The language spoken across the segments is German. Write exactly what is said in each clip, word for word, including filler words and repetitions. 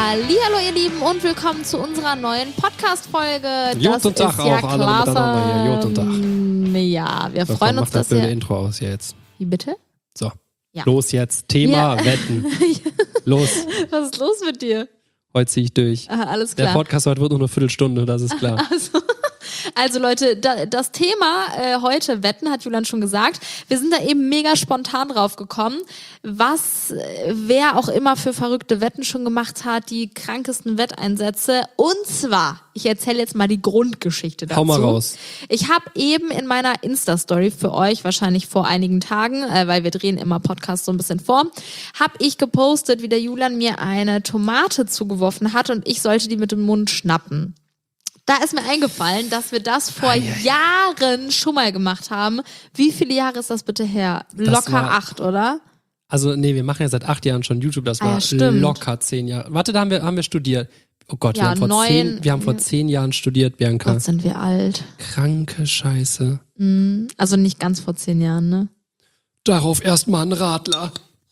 Hallihallo ihr Lieben und willkommen zu unserer neuen Podcast-Folge. Jod und Tag ja auch, alle miteinander hier. Jod und Tag. Ja, wir So, freuen komm, uns, mach dass das ihr... Intro aus jetzt. Wie bitte? So, Ja. los jetzt. Thema Ja. Wetten. Los, Was ist los mit dir? heute zieh ich durch. Aha, alles Der klar. Podcast heute wird nur eine Viertelstunde, das ist klar. Also, also Leute, da, das Thema äh, heute, Wetten, hat Julian schon gesagt. Wir sind da eben mega spontan drauf gekommen, was äh, wer auch immer für verrückte Wetten schon gemacht hat, die krankesten Wetteinsätze. Und zwar, ich erzähle jetzt mal die Grundgeschichte dazu. Hau mal raus. Ich habe eben in meiner Insta-Story für euch, wahrscheinlich vor einigen Tagen, äh, weil wir drehen immer Podcasts so ein bisschen vor, habe ich gepostet, wie der Julian mir eine Tomate zugeworfen hat und ich sollte die mit dem Mund schnappen. Da ist mir eingefallen, dass wir das vor Ei, ei. Jahren schon mal gemacht haben. Wie viele Jahre ist das bitte her? Locker war- acht, oder? Also nee, wir machen ja seit acht Jahren schon YouTube, das Ah, ja, war stimmt. locker zehn Jahre. Warte, da haben wir, haben wir studiert. Oh Gott, Ja, wir haben vor, neun- zehn, wir haben vor zehn Jahren studiert, Bianca. Gott, sind wir alt. Kranke Scheiße. Mhm. Also nicht ganz vor zehn Jahren, ne? Darauf erstmal ein Radler.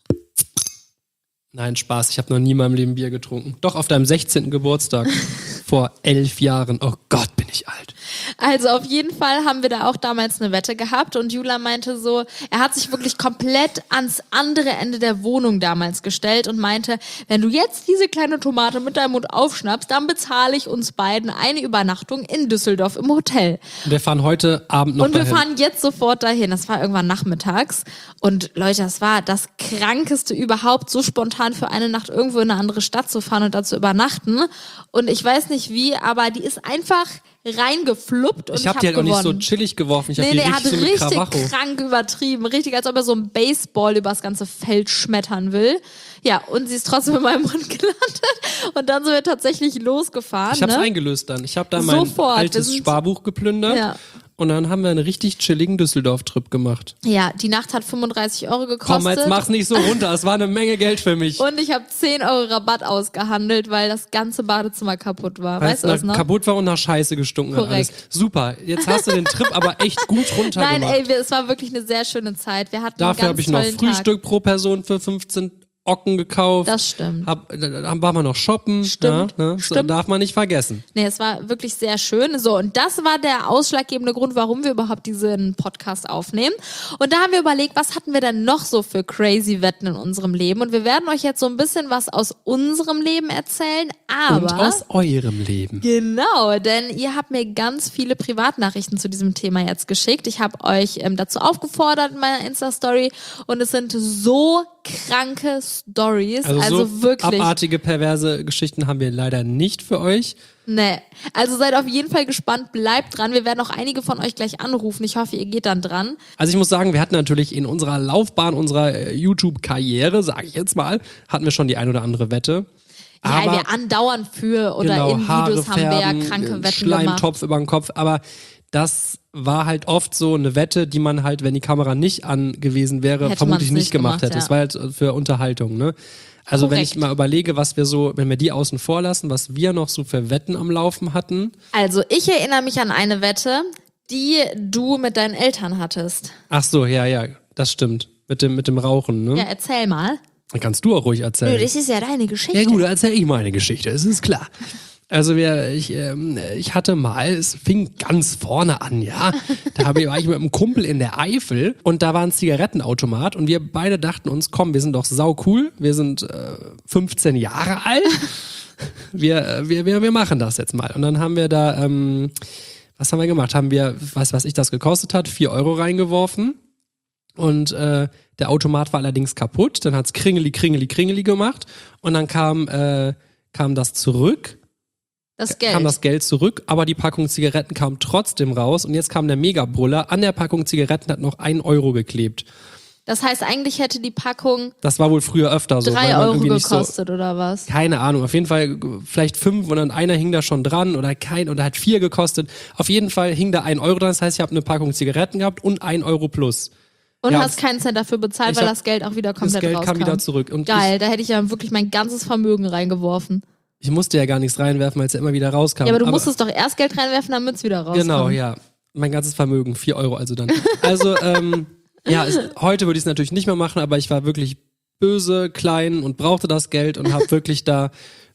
Nein, Spaß, ich habe noch nie in meinem Leben Bier getrunken. Doch, auf deinem sechzehnten Geburtstag. Vor elf Jahren. Oh Gott, bin ich alt. Also auf jeden Fall haben wir da auch damals eine Wette gehabt und Jula meinte so, er hat sich wirklich komplett ans andere Ende der Wohnung damals gestellt und meinte, wenn du jetzt diese kleine Tomate mit deinem Mund aufschnappst, dann bezahle ich uns beiden eine Übernachtung in Düsseldorf im Hotel. Und wir fahren heute Abend noch Und wir dahin. fahren jetzt sofort dahin. Das war irgendwann nachmittags. Und Leute, das war das Krankeste überhaupt, so spontan für eine Nacht irgendwo in eine andere Stadt zu fahren und da zu übernachten. Und ich weiß nicht wie, aber die ist einfach reingefluppt und ich, Ich hab hab die halt auch nicht so gewonnen. chillig geworfen. Ich hab Nee, die nee, er hat richtig so mit richtig Kravacho. krank übertrieben. Richtig, als ob er so einen Baseball übers ganze Feld schmettern will. Ja, und sie ist trotzdem in meinem Mund gelandet. Und dann sind wir tatsächlich losgefahren. Ich hab's ne? eingelöst dann. Ich hab da mein Sofort. Wir altes sind- Sparbuch geplündert. Ja. Und dann haben wir einen richtig chilligen Düsseldorf-Trip gemacht. Ja, die Nacht hat fünfunddreißig Euro gekostet. Komm, jetzt mach's nicht so runter. Es war eine Menge Geld für mich. Und ich habe zehn Euro Rabatt ausgehandelt, weil das ganze Badezimmer kaputt war. Weil Weißt du es das nach- noch? kaputt war und nach Scheiße gestunken hat alles. Korrekt. Super. Jetzt hast du den Trip aber echt gut runtergemacht. Nein, ey, wir, es war wirklich eine sehr schöne Zeit. Wir hatten Dafür einen habe ganz ich noch tollen Frühstück pro Person für fünfzehn Ocken gekauft. Das stimmt. Hab, dann waren wir noch shoppen. Stimmt, Ja, ne? So stimmt. darf man nicht vergessen. Tag. Nee, es war wirklich sehr schön. So, und das war der ausschlaggebende Grund, warum wir überhaupt diesen Podcast aufnehmen. Und da haben wir überlegt, was hatten wir denn noch so für crazy Wetten in unserem Leben? Und wir werden euch jetzt so ein bisschen was aus unserem Leben erzählen, aber... Und aus eurem Leben. Genau, denn ihr habt mir ganz viele Privatnachrichten zu diesem Thema jetzt geschickt. Ich habe euch ähm, dazu aufgefordert in meiner Insta-Story und es sind so kranke Stories, also, Also, so wirklich. abartige, perverse Geschichten haben wir leider nicht für euch. Nee, also seid auf jeden Fall gespannt, bleibt dran. Wir werden auch einige von euch gleich anrufen. Ich hoffe, ihr geht dann dran. Also ich muss sagen, wir hatten natürlich in unserer Laufbahn, unserer äh, YouTube-Karriere, sage ich jetzt mal, hatten wir schon die ein oder andere Wette. Ja, Aber wir andauern für oder genau, in Haare Videos haben wir ja färben, kranke äh, Wetten Schleimtopf gemacht. über den Kopf. Aber das war halt oft so eine Wette, die man halt, wenn die Kamera nicht angewiesen wäre, Hätte vermutlich man's nicht nicht gemacht, gemacht, hätte. ja. Das war halt für Unterhaltung, ne? Also wenn ich Korrekt. mal überlege, was wir so, wenn wir die außen vor lassen, was wir noch so für Wetten am Laufen hatten. Also ich erinnere mich an eine Wette, die du mit deinen Eltern hattest. Ach so, ja, ja, das stimmt. Mit dem, mit dem Rauchen, ne? Ja, erzähl mal. Dann kannst du auch ruhig erzählen. Nö, das ist ja deine Geschichte. Ja gut, dann erzähl ich meine Geschichte, es ist klar. Also wir, ich, ähm, ich hatte mal, es fing ganz vorne an, ja. Da habe ich, war ich mit einem Kumpel in der Eifel und da war ein Zigarettenautomat und wir beide dachten uns, komm, wir sind doch sau cool, wir sind äh, fünfzehn Jahre alt, wir, äh, wir, wir, wir machen das jetzt mal. Und dann haben wir da, ähm, was haben wir gemacht? Haben wir, was weiß ich, das gekostet hat, vier Euro reingeworfen. Und äh, der Automat war allerdings kaputt. Dann hat's kringeli, kringeli, kringeli gemacht. Und dann kam, äh, kam das zurück. Das Geld. Kam das Geld zurück, aber die Packung Zigaretten kam trotzdem raus. Und jetzt kam der Megabrüller. An der Packung Zigaretten hat noch ein Euro geklebt. Das heißt, eigentlich hätte die Packung Das war wohl früher öfter so. weil drei man Euro irgendwie nicht so, gekostet oder was? keine Ahnung, auf jeden Fall vielleicht fünf und dann einer hing da schon dran oder kein oder hat vier gekostet. Auf jeden Fall hing da ein Euro dran. Das heißt, ich habe eine Packung Zigaretten gehabt und ein Euro plus. Und Ja, hast keinen Cent dafür bezahlt, ich weil hab- das Geld auch wieder komplett Das Geld rauskam. kam wieder zurück. Und Geil, da hätte ich ja wirklich mein ganzes Vermögen reingeworfen. Ich, ich musste ja gar nichts reinwerfen, weil es ja immer wieder rauskam. Ja, aber du musstest doch erst Geld reinwerfen, damit es wieder rauskommt. Genau, ja. Mein ganzes Vermögen, vier Euro also dann. Also, ähm, ja, es, heute würde ich es natürlich nicht mehr machen, aber ich war wirklich böse, klein und brauchte das Geld und habe wirklich da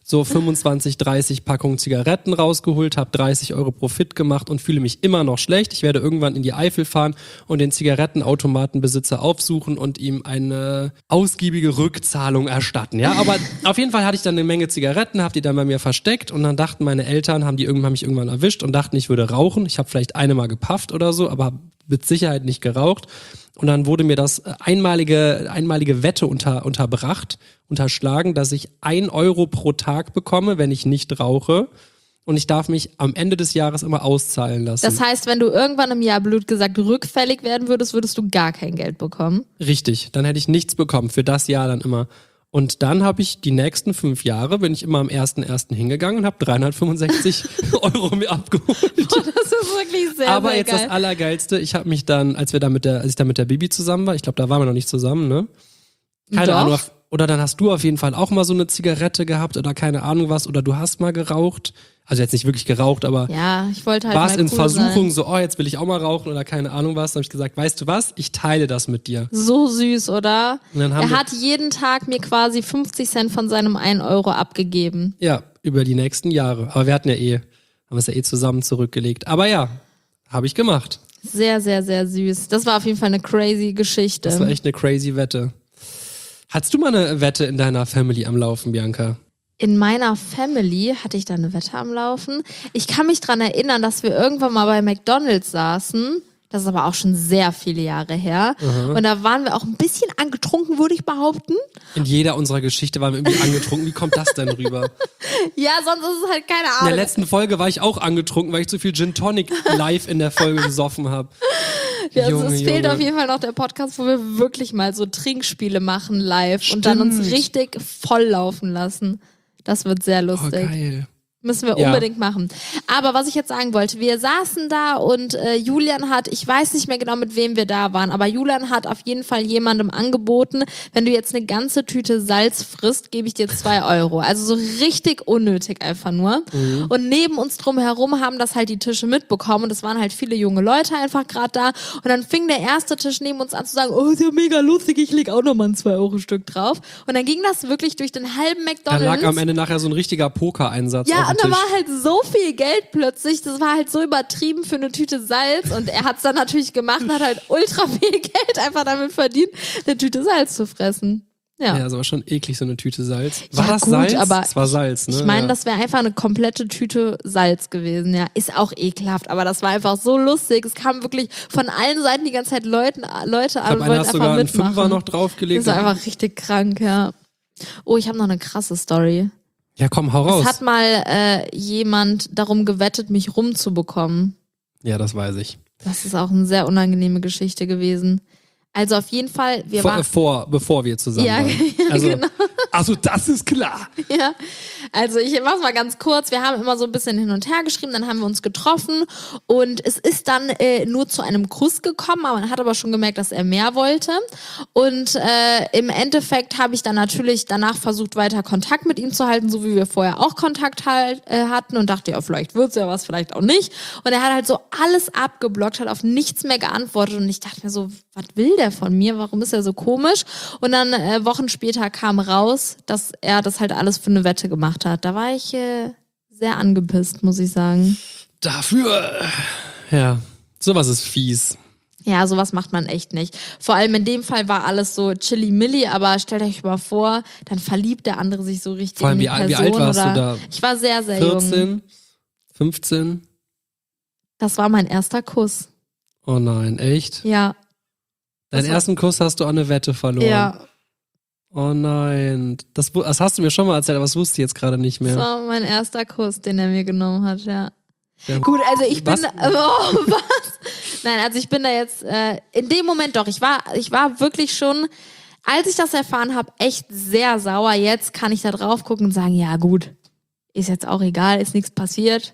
so fünfundzwanzig, dreißig Packungen Zigaretten rausgeholt, habe dreißig Euro Profit gemacht und fühle mich immer noch schlecht. Ich werde irgendwann in die Eifel fahren und den Zigarettenautomatenbesitzer aufsuchen und ihm eine ausgiebige Rückzahlung erstatten. Ja, aber auf jeden Fall hatte ich dann eine Menge Zigaretten, habe die dann bei mir versteckt und dann dachten meine Eltern, haben die irgendwann haben mich irgendwann erwischt und dachten, ich würde rauchen. Ich habe vielleicht eine Mal gepafft oder so, aber mit Sicherheit nicht geraucht. Und dann wurde mir das einmalige, einmalige Wette unter, unterbracht, unterschlagen, dass ich ein Euro pro Tag bekomme, wenn ich nicht rauche. Und ich darf mich am Ende des Jahres immer auszahlen lassen. Das heißt, wenn du irgendwann im Jahr blöd gesagt rückfällig werden würdest, würdest du gar kein Geld bekommen? Richtig, dann hätte ich nichts bekommen, für das Jahr dann immer. Und dann habe ich die nächsten fünf Jahre, bin ich immer am ersten ersten hingegangen und habe dreihundertfünfundsechzig Euro mir abgeholt. Oh, das ist wirklich sehr, Aber sehr jetzt geil. das Allergeilste, ich habe mich dann, als wir da mit der, als ich da mit der Bibi zusammen war, ich glaube, da waren wir noch nicht zusammen, ne? Keine Doch. Ahnung. Oder dann hast du auf jeden Fall auch mal so eine Zigarette gehabt oder keine Ahnung was, oder du hast mal geraucht. Also jetzt nicht wirklich geraucht, aber Ja, ich wollte halt war es mal in cool Versuchung sein. so, oh, jetzt will ich auch mal rauchen oder keine Ahnung was. Dann habe ich gesagt, weißt du was, ich teile das mit dir. So süß, oder? Und dann haben Er wir- hat jeden Tag mir quasi fünfzig Cent von seinem ein Euro abgegeben. Ja, über die nächsten Jahre. Aber wir hatten ja eh, haben es ja eh zusammen zurückgelegt. Aber ja, habe ich gemacht. Sehr, sehr, sehr süß. Das war auf jeden Fall eine crazy Geschichte. Das war echt eine crazy Wette. Hattest du mal eine Wette in deiner Family am Laufen, Bianca? In meiner Family hatte ich da eine Wette am Laufen. Ich kann mich dran erinnern, dass wir irgendwann mal bei McDonald's saßen. Das ist aber auch schon sehr viele Jahre her. Mhm. Und da waren wir auch ein bisschen angetrunken, würde ich behaupten. In jeder unserer Geschichte waren wir irgendwie angetrunken. Wie kommt das denn rüber? Ja, sonst ist es halt keine In Ahnung. der letzten Folge war ich auch angetrunken, weil ich zu viel Gin Tonic live in der Folge gesoffen habe. Ja, also Junge, es fehlt Junge. auf jeden Fall noch der Podcast, wo wir wirklich mal so Trinkspiele machen live und dann uns Stimmt. richtig voll laufen lassen. Das wird sehr Oh, lustig. geil. Müssen wir Ja. unbedingt machen. Aber was ich jetzt sagen wollte, wir saßen da und äh, Julian hat, ich weiß nicht mehr genau, mit wem wir da waren, aber Julian hat auf jeden Fall jemandem angeboten, wenn du jetzt eine ganze Tüte Salz frisst, gebe ich dir zwei Euro. Also so richtig unnötig einfach nur. Mhm. Und neben uns drum herum haben das halt die Tische mitbekommen und es waren halt viele junge Leute einfach gerade da. Und dann fing der erste Tisch neben uns an zu sagen, oh, ist ja mega lustig, ich leg auch nochmal ein zwei Euro Stück drauf. Und dann ging das wirklich durch den halben Da McDonald's. lag am Ende nachher so ein richtiger Poker-Einsatz Ja, auf dem und da Tisch. war halt so viel Geld plötzlich, das war halt so übertrieben für eine Tüte Salz und er hat's dann natürlich gemacht und hat halt ultra viel Geld einfach damit verdient, eine Tüte Salz zu fressen. Ja. Ja, das war schon eklig, so eine Tüte Salz. War Ja, das gut, Salz? aber Es war Salz, ne? Ich meine, ja. das wäre einfach eine komplette Tüte Salz gewesen, ja. Ist auch ekelhaft, aber das war einfach so lustig. Es kamen wirklich von allen Seiten die ganze Zeit Leute, Leute Ich an glaube, und einer wollten hat einfach sogar einen mitmachen. Fünfer noch draufgelegt. Das war einfach richtig krank, ja. Oh, ich habe noch eine krasse Story. Ja, komm, hau raus. Es hat mal äh, jemand darum gewettet, mich rumzubekommen. Ja, das weiß ich. Das ist auch eine sehr unangenehme Geschichte gewesen. Also auf jeden Fall, wir Vor, waren... äh, vor, bevor wir zusammen Ja, waren. ja, Also, genau. also das ist klar. Ja, also ich mach's mal ganz kurz. Wir haben immer so ein bisschen hin und her geschrieben, dann haben wir uns getroffen und es ist dann äh, nur zu einem Kuss gekommen, aber man hat aber schon gemerkt, dass er mehr wollte. Und äh, im Endeffekt habe ich dann natürlich danach versucht, weiter Kontakt mit ihm zu halten, so wie wir vorher auch Kontakt halt, äh, hatten und dachte, ja, vielleicht wird's ja was, vielleicht auch nicht. Und er hat halt so alles abgeblockt, hat auf nichts mehr geantwortet und ich dachte mir so, was will der von mir? Warum ist er so komisch? Und dann äh, Wochen später kam raus, dass er das halt alles für eine Wette gemacht hat. Da war ich äh, sehr angepisst, muss ich sagen. Dafür, äh, ja, sowas ist fies. Ja, sowas macht man echt nicht. Vor allem in dem Fall war alles so chilly-milli, aber stellt euch mal vor, dann verliebt der andere sich so richtig Vor allem, in die wie alt- wie Person. alt warst du oder da? Ich war sehr, sehr jung. vierzehn, fünfzehn? Das war mein erster Kuss. Oh nein, echt? Ja, Deinen Das war- ersten Kuss hast du an eine Wette verloren. ja. Oh nein. Das, wu- das hast du mir schon mal erzählt, aber das wusste ich jetzt gerade nicht Das mehr. war mein erster Kuss, den er mir genommen hat, ja. Ja. Gut, also ich bin Was? da, oh, was? Nein, also ich bin da jetzt äh, in dem Moment doch. Ich war, ich war wirklich schon, als ich das erfahren habe, echt sehr sauer. Jetzt kann ich da drauf gucken und sagen, ja gut, ist jetzt auch egal, ist nichts passiert.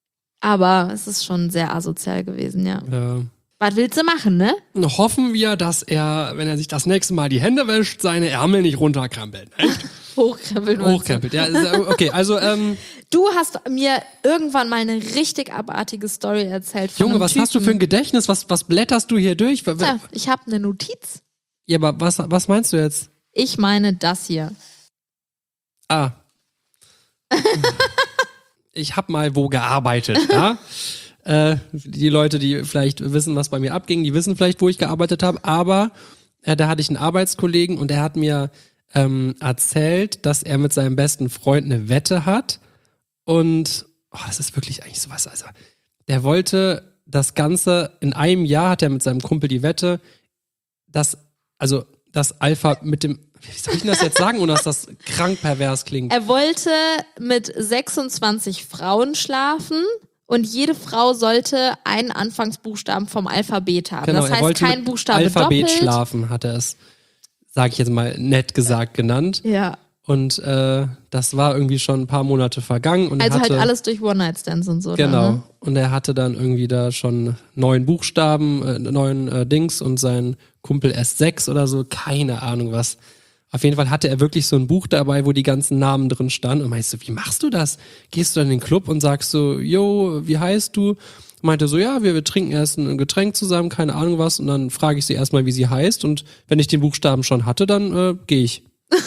Aber es ist schon sehr asozial gewesen, ja. Ja. Was willst du machen, ne? Hoffen wir, dass er, wenn er sich das nächste Mal die Hände wäscht, seine Ärmel nicht runterkrampelt. Echt? Hochkrempeln. meinst du? Hochkrempelt. Ja, ist- okay, also, ähm, Du hast mir irgendwann mal eine richtig abartige Story erzählt. Von Junge, einem was hast du Typen. für ein Gedächtnis? Was, was blätterst du hier durch? Ja, Ja, ich habe eine Notiz. aber was, was meinst du jetzt? Ich meine das hier. Ah. Ich habe mal wo gearbeitet, ja. äh, die Leute, die vielleicht wissen, was bei mir abging, die wissen vielleicht, wo ich gearbeitet habe. Aber äh, da hatte ich einen Arbeitskollegen und der hat mir ähm, erzählt, dass er mit seinem besten Freund eine Wette hat. Und oh, das ist wirklich eigentlich sowas. Also, der wollte das Ganze, in einem Jahr hat er mit seinem Kumpel die Wette, dass, also das Alpha mit dem, wie soll ich denn das jetzt sagen, ohne dass das krank pervers klingt? Er wollte mit sechsundzwanzig Frauen schlafen und jede Frau sollte einen Anfangsbuchstaben vom Alphabet haben. Genau, das er heißt, wollte kein mit Buchstabe Alphabet doppelt. schlafen, hat er es, sage ich jetzt mal nett gesagt, genannt. Ja. Und äh, das war irgendwie schon ein paar Monate vergangen. Und Also er hatte, halt alles durch One-Night-Stands und so. Genau. Dann, ne? Und er hatte dann irgendwie da schon neun Buchstaben, äh, neun äh, Dings und sein Kumpel erst sechs oder so. Keine Ahnung was. Auf jeden Fall hatte er wirklich so ein Buch dabei, wo die ganzen Namen drin standen. Und meinst du, wie machst du das? Gehst du dann in den Club und sagst so, yo, wie heißt du? Meinte so, ja, wir, wir trinken erst ein Getränk zusammen, keine Ahnung was. Und dann frage ich sie erstmal, wie sie heißt. Und wenn ich den Buchstaben schon hatte, dann äh, gehe ich.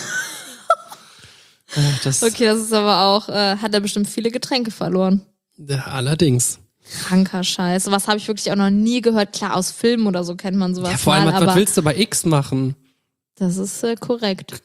Das, Okay, das ist aber auch, äh, hat er bestimmt viele Getränke verloren. ja, allerdings. Kranker Scheiß. Was habe ich wirklich auch noch nie gehört. Klar, aus Filmen oder so kennt man sowas Ja, vor allem, mal, was, aber was willst du bei X machen? das ist äh, korrekt.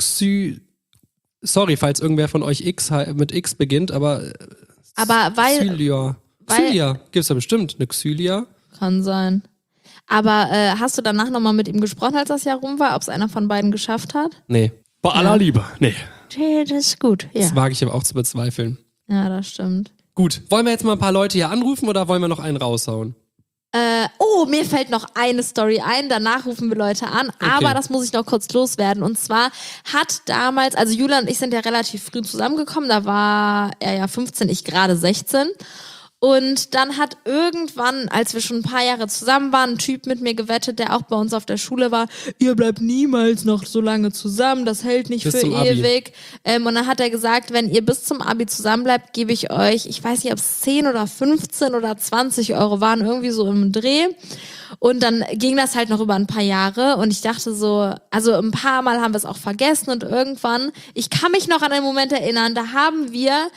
Xy. Sorry, falls irgendwer von euch X he- mit X beginnt, aber äh, Aber weil, Xylia. weil- Xylia. Gibt's da bestimmt eine Xylia? kann sein. Aber äh, hast du danach nochmal mit ihm gesprochen, als das Jahr rum war, ob es einer von beiden geschafft hat? Nee. Bei aller Ja. Liebe. Nee. Okay, das ist gut. Ja. Das wage ich aber auch zu bezweifeln. Ja, das stimmt. Gut. Wollen wir jetzt mal ein paar Leute hier anrufen oder wollen wir noch einen raushauen? Äh, oh, mir fällt noch eine Story ein. Danach rufen wir Leute an. Aber das muss ich noch kurz loswerden. Und zwar hat damals, also Julian und ich sind ja relativ früh zusammengekommen. Da war er ja fünfzehn, ich gerade sechzehn. Und dann hat irgendwann, als wir schon ein paar Jahre zusammen waren, ein Typ mit mir gewettet, der auch bei uns auf der Schule war, ihr bleibt niemals noch so lange zusammen, das hält nicht Bis für zum Abi. ewig. Ähm, und dann hat er gesagt, wenn ihr bis zum Abi zusammen bleibt, gebe ich euch, ich weiß nicht, ob es zehn oder fünfzehn oder zwanzig Euro waren, irgendwie so im Dreh. Und dann ging das halt noch über ein paar Jahre und ich dachte so, also ein paar Mal haben wir es auch vergessen und irgendwann, ich kann mich noch an einen Moment erinnern, da haben wir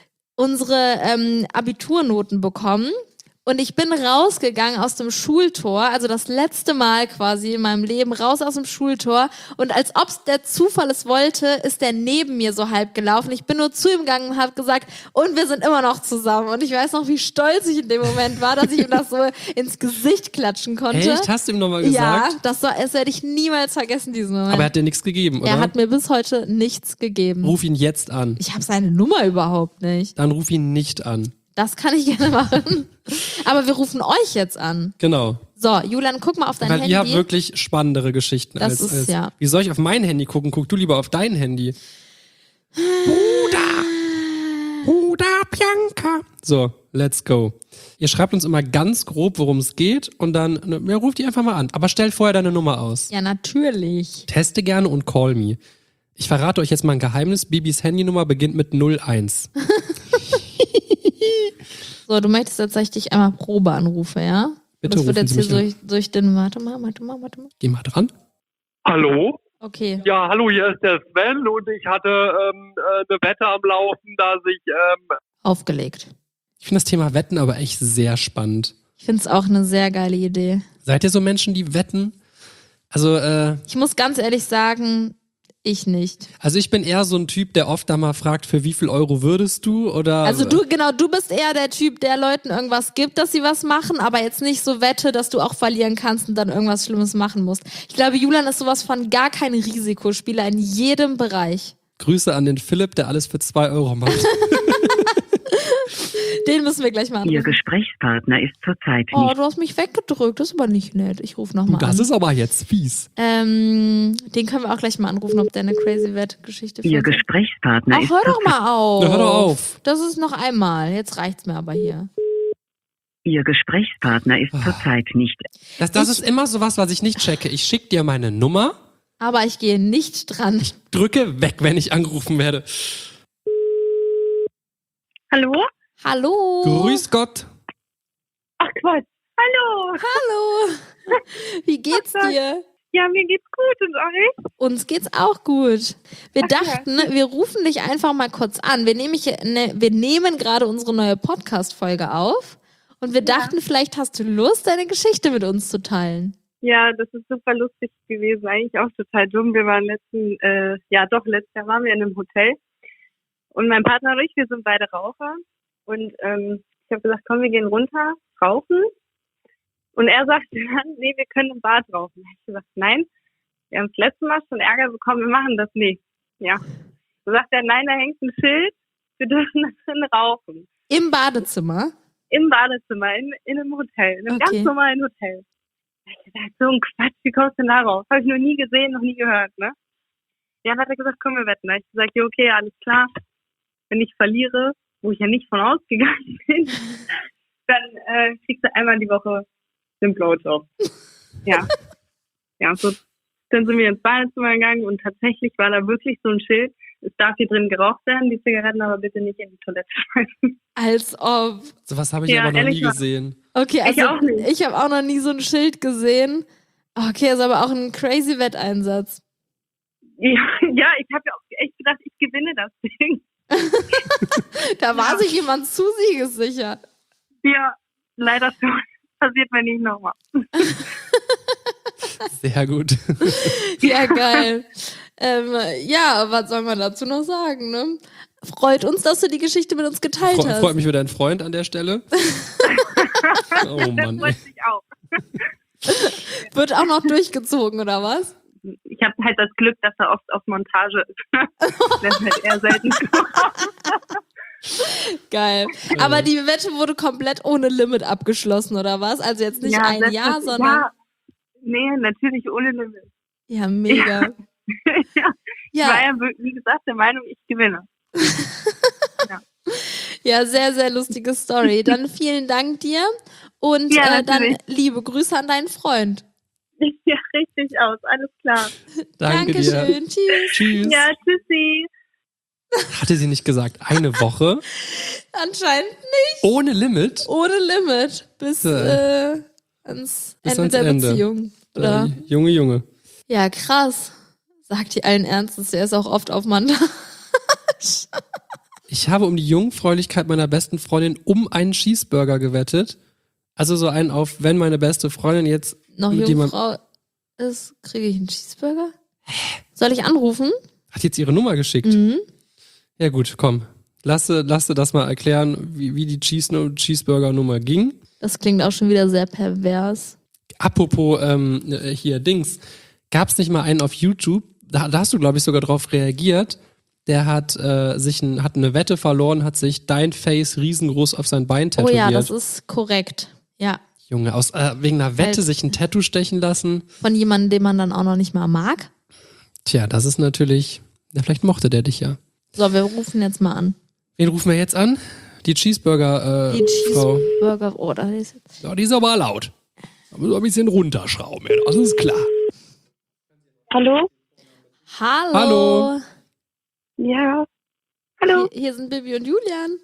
unsere ähm, Abiturnoten bekommen und ich bin rausgegangen aus dem Schultor, also das letzte Mal quasi in meinem Leben raus aus dem Schultor und als ob der Zufall es wollte, ist der neben mir so halb gelaufen. Ich bin nur zu ihm gegangen und habe gesagt, und wir sind immer noch zusammen und ich weiß noch, wie stolz ich in dem Moment war, dass ich ihm das so ins Gesicht klatschen konnte. Echt? Hast du ihm nochmal Ja, gesagt? das, war, das werde ich niemals vergessen, diesen Moment. Aber er hat dir nichts gegeben, oder? er hat mir bis heute nichts gegeben. Ruf ihn jetzt an. Ich habe seine Nummer überhaupt nicht. Dann ruf ihn nicht an. Das kann ich gerne machen. Aber wir rufen euch jetzt an. Genau. So, Julian, guck mal auf dein Weil Handy. ihr habt wirklich spannendere Geschichten Das als, ist, als ja. Wie soll ich auf mein Handy gucken? Guck du lieber auf dein Handy. Bruder! Bruder Bianca! So, let's go. Ihr schreibt uns immer ganz grob, worum es geht und dann ne, ja, ruft die einfach mal an. Aber stellt vorher deine Nummer aus. Ja, natürlich. Teste gerne und call me. Ich verrate euch jetzt mal ein Geheimnis. Bibis Handynummer beginnt mit null eins. So, du möchtest jetzt, dass ich dich einmal Probe anrufe, ja? Bitte das wird rufen jetzt Sie hier mich durch, durch den. Warte mal, warte mal, warte mal. Geh mal dran. Hallo? Okay. Ja, hallo, hier ist der Sven und ich hatte ähm, äh, eine Wette am Laufen, dass ich, ähm, Aufgelegt. Ich finde das Thema Wetten aber echt sehr spannend. Ich finde es auch eine sehr geile Idee. Seid ihr so Menschen, die wetten? Also, äh, Ich muss ganz ehrlich sagen, ich nicht. also ich bin eher so ein Typ, der oft da mal fragt, für wie viel Euro würdest du? Oder Also du, genau, du bist eher der Typ, der Leuten irgendwas gibt, dass sie was machen, aber jetzt nicht so wette, dass du auch verlieren kannst und dann irgendwas Schlimmes machen musst. Ich glaube, Julian ist sowas von gar kein Risikospieler in jedem Bereich. Grüße an den Philipp, der alles für zwei Euro macht. Den müssen wir gleich mal Ihr anrufen. Gesprächspartner ist zurzeit Oh, nicht. du hast mich weggedrückt, das ist aber nicht nett. Ich rufe nochmal an. Das ist aber jetzt fies. Ähm, den können wir auch gleich mal anrufen, ob der eine crazy Wett-Geschichte Ihr führt. Gesprächspartner Ach, ist hör doch zurzeit. mal auf. Na, hör doch auf. Das ist noch einmal. Jetzt reicht's mir aber hier. Ihr Gesprächspartner ist zurzeit nicht. Das, das Ich- ist immer sowas, was ich nicht checke. Ich schicke dir meine Nummer, Aber ich gehe nicht dran. drücke weg, wenn ich angerufen werde. Hallo? Hallo. Grüß Gott. Ach Quatsch. Hallo. Hallo. Wie geht's dir? Ja, mir geht's gut und euch? Uns geht's auch gut. Wir Ach, dachten, ja. wir rufen dich einfach mal kurz an. Wir nehmen, hier ne, wir nehmen gerade unsere neue Podcast-Folge auf und wir Ja. dachten, vielleicht hast du Lust, deine Geschichte mit uns zu teilen. Ja, das ist super lustig gewesen. Eigentlich auch total dumm. Wir waren letzten, äh, ja doch, letztes Jahr waren wir in einem Hotel. Und mein Partner und ich, wir sind beide Raucher. Und ähm, ich habe gesagt, komm, wir gehen runter, rauchen. Und er sagte dann, nee, wir können im Bad rauchen. Ich habe gesagt, nein, wir haben das letzte Mal schon Ärger bekommen, wir machen das nicht. Ja. So sagt er, nein, da hängt ein Schild, wir dürfen da drin rauchen. Im Badezimmer? Im Badezimmer, in, in einem Hotel, in einem Okay. ganz normalen Hotel. Ich hab gesagt, so ein Quatsch, wie kommst du denn darauf? Habe ich noch nie gesehen, noch nie gehört, ne? Ja, dann hat er gesagt, komm, wir wetten. Da hab ich gesagt, ja, okay, alles klar. Wenn ich verliere, wo ich ja nicht von ausgegangen bin, dann äh, kriegst du einmal die Woche den Blowjob. Ja. Ja, so, dann sind wir ins Badezimmer gegangen und tatsächlich war da wirklich so ein Schild, es darf hier drin geraucht werden, die Zigaretten aber bitte nicht in die Toilette schmeißen. Als ob. Sowas habe ich Ja, aber noch ehrlich nie mal. gesehen. Okay, Ich also auch nicht. ich habe auch noch nie so ein Schild gesehen. Okay, ist aber auch ein crazy Wetteinsatz. Ja, ja ich habe ja auch echt gedacht, ich gewinne das Ding. Da war Ja. sich jemand zu siegessicher. Ja, leider schon. Passiert mir nicht nochmal. Sehr gut. Ja, geil. ähm, ja, was soll man dazu noch sagen, ne? Freut uns, dass du die Geschichte mit uns geteilt Fre hast. freut mich für deinen Freund an der Stelle. Oh Das Mann, ey. freut mich auch. Wird auch noch durchgezogen, oder was? Ich habe halt das Glück, dass er oft auf Montage ist. Das ist halt eher selten. Geil. Aber die Wette wurde komplett ohne Limit abgeschlossen, oder was? Also jetzt nicht ein das Jahr, ist- sondern... Ja, nee, natürlich ohne Limit. Ja, mega. ja. Ich war Ja, ja, wie gesagt, der Meinung, ich gewinne. ja, sehr, sehr lustige Story. Dann vielen Dank dir und Ja, äh, dann natürlich. liebe Grüße an deinen Freund. Ja, richtig aus. Alles klar. Danke dir. Dankeschön. Tschüss. Tschüss. Ja, tschüssi. Hatte sie nicht gesagt, eine Woche Anscheinend nicht. ohne Limit? Ohne Limit. Bis Ja. äh, ans Bis Ende ans der Ende. Beziehung. Oder? Äh, Junge, Junge. Ja, krass. Sagt die allen Ernstes, der ist auch oft auf Montage. Ich habe um die Jungfräulichkeit meiner besten Freundin um einen Cheeseburger gewettet. Also so einen auf, wenn meine beste Freundin jetzt Noch mit jemand Jungfrau ist, kriege ich einen Cheeseburger? Soll ich anrufen? hat jetzt ihre Nummer geschickt. Mhm. Ja gut, komm. Lasse, lasse das mal erklären, wie, wie die Cheese Cheeseburger-Nummer ging. Das klingt auch schon wieder sehr pervers. Apropos ähm, äh, hier Dings, gab es nicht mal einen auf YouTube, da, da hast du glaube ich sogar drauf reagiert, der hat äh, sich ein, hat eine Wette verloren, hat sich dein Face riesengroß auf sein Bein Oh tätowiert. ja, das ist korrekt. Ja. Junge, aus, äh, wegen einer Wette Halt. sich ein Tattoo stechen lassen. Von jemandem, den man dann auch noch nicht mal mag. Tja, das ist natürlich, ja, vielleicht mochte der dich ja. So, wir rufen jetzt mal an. Wen rufen wir jetzt an? Die Cheeseburger äh, Die Frau. Cheeseburger. Oh, da ist jetzt. Ja, die ist aber laut. Da müssen wir ein bisschen runterschrauben, ja, das ist klar. Hallo? Hallo. Hallo. Ja. Hallo? Hier, hier sind Bibi und Julian.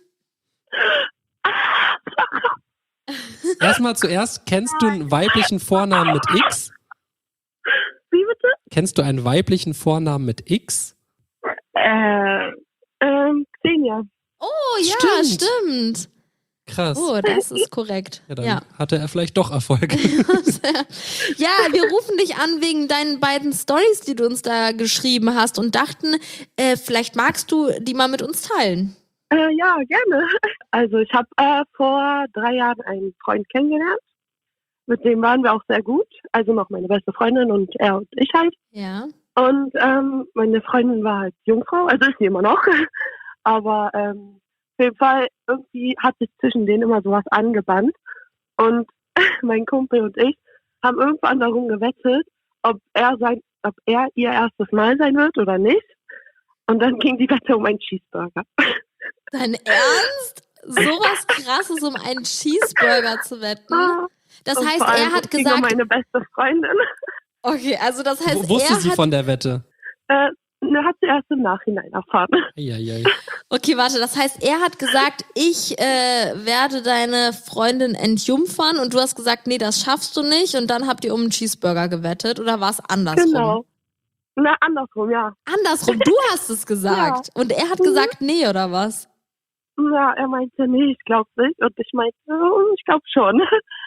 Erstmal zuerst, kennst du einen weiblichen Vornamen mit X? Wie bitte? Kennst du einen weiblichen Vornamen mit X? Äh, ähm, Xenia. Oh ja, Stimmt. stimmt. Krass. Oh, das ist korrekt. Ja, dann Ja. hatte er vielleicht doch Erfolg. Ja, wir rufen dich an wegen deinen beiden Stories, die du uns da geschrieben hast und dachten, äh, vielleicht magst du die mal mit uns teilen. Äh, ja, gerne. Also ich habe äh, vor drei Jahren einen Freund kennengelernt. Mit dem waren wir auch sehr gut. Also noch meine beste Freundin und er und ich halt. Ja. Und ähm, meine Freundin war halt Jungfrau, also ist sie immer noch. Aber ähm, auf jeden Fall, irgendwie hat sich zwischen denen immer sowas angebahnt. Und mein Kumpel und ich haben irgendwann darum gewettet, ob er sein, ob er ihr erstes Mal sein wird oder nicht. Und dann ging die Wette um einen Cheeseburger. Dein Ernst? Sowas Krasses, um einen Cheeseburger zu wetten? Das Und heißt, vor allem, er hat es ging um gesagt, meine beste Freundin. okay, also das heißt, Wusste er sie hat, von der Wette? Äh, Ne, hat sie erst im Nachhinein erfahren. Eieiei. Okay, warte, das heißt, er hat gesagt, ich äh, werde deine Freundin entjungfern und du hast gesagt, nee, das schaffst du nicht und dann habt ihr um einen Cheeseburger gewettet oder war es andersrum? Genau. Na, andersrum, ja. Andersrum, du hast es gesagt und er hat gesagt, nee, oder was? Ja, er meinte, nee, ich glaube nicht. Und ich meinte, oh, ich glaube schon.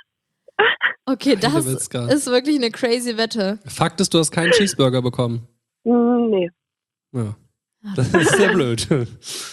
Okay, das Heidewitzka. ist wirklich eine crazy Wette. Fakt ist, du hast keinen Cheeseburger bekommen. Mm, nee. Ja. Das ist sehr blöd. Und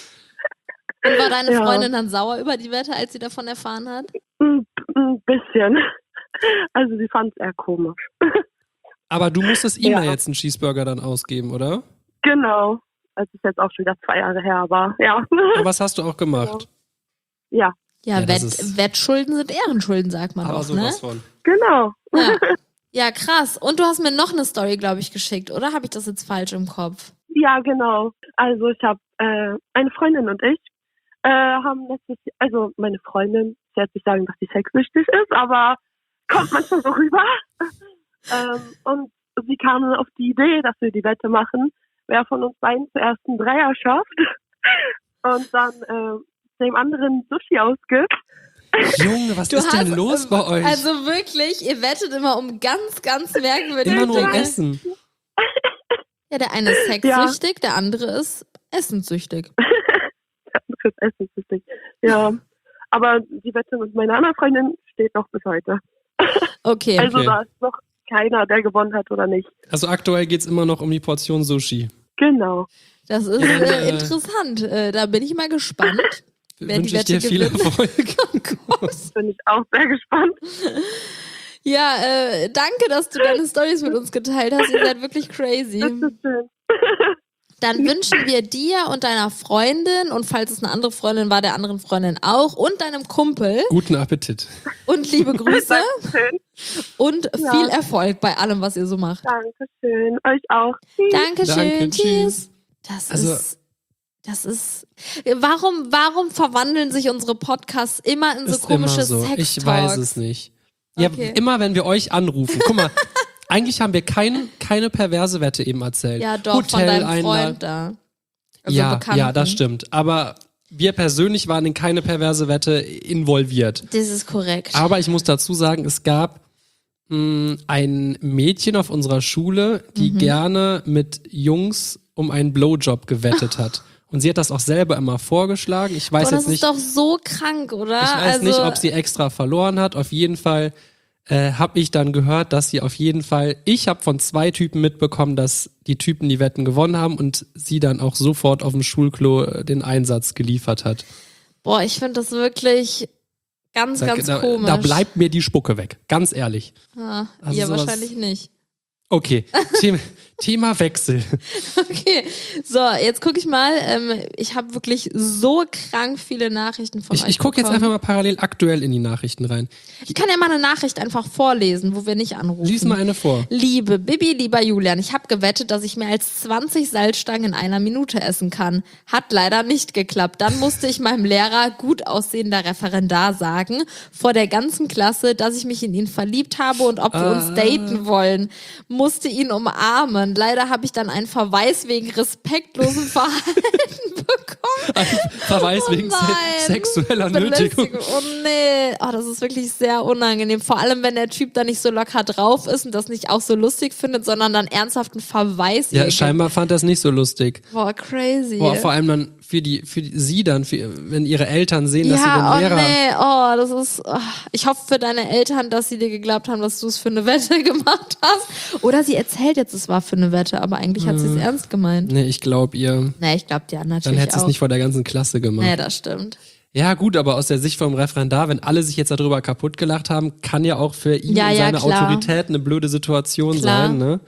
war deine Ja. Freundin dann sauer über die Wette, als sie davon erfahren hat? Ein, ein bisschen. Also sie fand es eher komisch. Aber du musstest ihm ja Ja. jetzt einen Cheeseburger dann ausgeben, oder? Genau. Also ist jetzt auch schon wieder zwei Jahre her, aber ja. Aber was hast du auch gemacht? Ja, Ja, Ja, das Wett, ist- Wettschulden sind Ehrenschulden, sagt man Aber doch, ne? sowas von. genau. Ja. Ja, krass. Und du hast mir noch eine Story, glaube ich, geschickt, oder? Habe ich das jetzt falsch im Kopf? Ja, genau. Also ich habe äh, eine Freundin und ich äh, haben letztes Jahr, also meine Freundin, ich werde nicht sagen, dass sie sexsüchtig ist, aber kommt manchmal so rüber. ähm, und sie kam auf die Idee, dass wir die Wette machen, wer von uns beiden zuerst einen Dreier schafft und dann äh, dem anderen Sushi ausgibt. Junge, was Du ist denn hast- los bei euch? Also wirklich, ihr wettet immer um ganz, ganz merkwürdige Immer nur um Dinge. Essen. Ja, der eine ist sexsüchtig, der andere ist essenssüchtig. Fürs Essen ist wichtig. Ja, aber die Wette mit meiner anderen Freundin steht noch bis heute. Okay. Also Okay. da ist noch keiner, der gewonnen hat oder nicht. Also aktuell geht's immer noch um die Portion Sushi. Genau. Das ist Ja, dann, äh, äh, interessant. Äh, da bin ich mal gespannt. Wer die Wünsche ich Wette dir viel gewinnt. Erfolg. Bin ich auch sehr gespannt. Ja, äh, danke, dass du deine Stories mit uns geteilt hast. Ihr seid wirklich crazy. Das ist schön. Dann wünschen wir dir und deiner Freundin und falls es eine andere Freundin war, der anderen Freundin auch und deinem Kumpel Guten Appetit. und liebe Grüße Dankeschön. und Ja. viel Erfolg bei allem, was ihr so macht. Dankeschön. Euch auch. Tschüss. Dankeschön. Danke, Tschüss. tschüss. Das Also- ist, das ist, warum, warum verwandeln sich unsere Podcasts immer in so Ist immer komische so. Sex-Talks? Ich weiß es nicht. Ja, Okay. immer wenn wir euch anrufen. Guck mal, eigentlich haben wir kein, keine perverse Wette eben erzählt. Ja, doch, von deinem Hoteleinlad- Freund da. Also ja, Bekannten. ja, das stimmt. Aber wir persönlich waren in keine perverse Wette involviert. Das ist korrekt. Aber ich muss dazu sagen, es gab mh, ein Mädchen auf unserer Schule, die Mhm. gerne mit Jungs um einen Blowjob gewettet hat. Und sie hat das auch selber immer vorgeschlagen. Ich weiß Boah, das jetzt nicht, ist doch so krank, oder? ich weiß also, nicht, ob sie extra verloren hat. Auf jeden Fall äh, habe ich dann gehört, dass sie auf jeden Fall, ich habe von zwei Typen mitbekommen, dass die Typen die Wetten gewonnen haben und sie dann auch sofort auf dem Schulklo äh, den Einsatz geliefert hat. Boah, ich finde das wirklich ganz, Da, ganz da, komisch. da bleibt mir die Spucke weg, ganz ehrlich. Ah, Also ihr sowas- wahrscheinlich nicht. Okay, Thema, Thema Wechsel. Okay, so, jetzt gucke ich mal. Ähm, ich habe wirklich so krank viele Nachrichten von Ich, euch ich gucke jetzt bekommen. einfach mal parallel aktuell in die Nachrichten rein. Ich kann ja mal eine Nachricht einfach vorlesen, wo wir nicht anrufen. Lies mal eine vor. Liebe Bibi, lieber Julian, ich habe gewettet, dass ich mehr als zwanzig Salzstangen in einer Minute essen kann. Hat leider nicht geklappt. Dann musste ich meinem Lehrer, gut aussehender Referendar, sagen, vor der ganzen Klasse, dass ich mich in ihn verliebt habe und ob wir Ah. uns daten wollen. Musste ihn umarmen. Leider habe ich dann einen Verweis wegen respektlosen Verhalten bekommen. Ein Verweis Oh wegen se nein. sexueller Nötigung. Belästigung. Oh nee, oh, das ist wirklich sehr unangenehm. Vor allem, wenn der Typ da nicht so locker drauf ist und das nicht auch so lustig findet, sondern dann ernsthaft einen Verweis. ihr Ja, gibt. scheinbar fand er es nicht so lustig. Boah, crazy. Boah, vor allem dann für die, für die, sie dann, für, wenn ihre Eltern sehen, dass sie ja, oh den Lehrer. nee, oh, das ist. Oh. Ich hoffe für deine Eltern, dass sie dir geglaubt haben, dass du es für eine Wette gemacht hast. Oder sie erzählt jetzt, es war für eine Wette, aber eigentlich hat sie es ernst gemeint. Nee, ich glaube ihr. Nee, ich glaube ja natürlich Dann hätte sie auch. es nicht vor der ganzen Klasse gemacht. Nee, das stimmt. Ja, gut, aber aus der Sicht vom Referendar, wenn alle sich jetzt darüber kaputt gelacht haben, kann ja auch für ihn Ja, und ja, seine klar. Autorität eine blöde Situation Klar. sein, ne?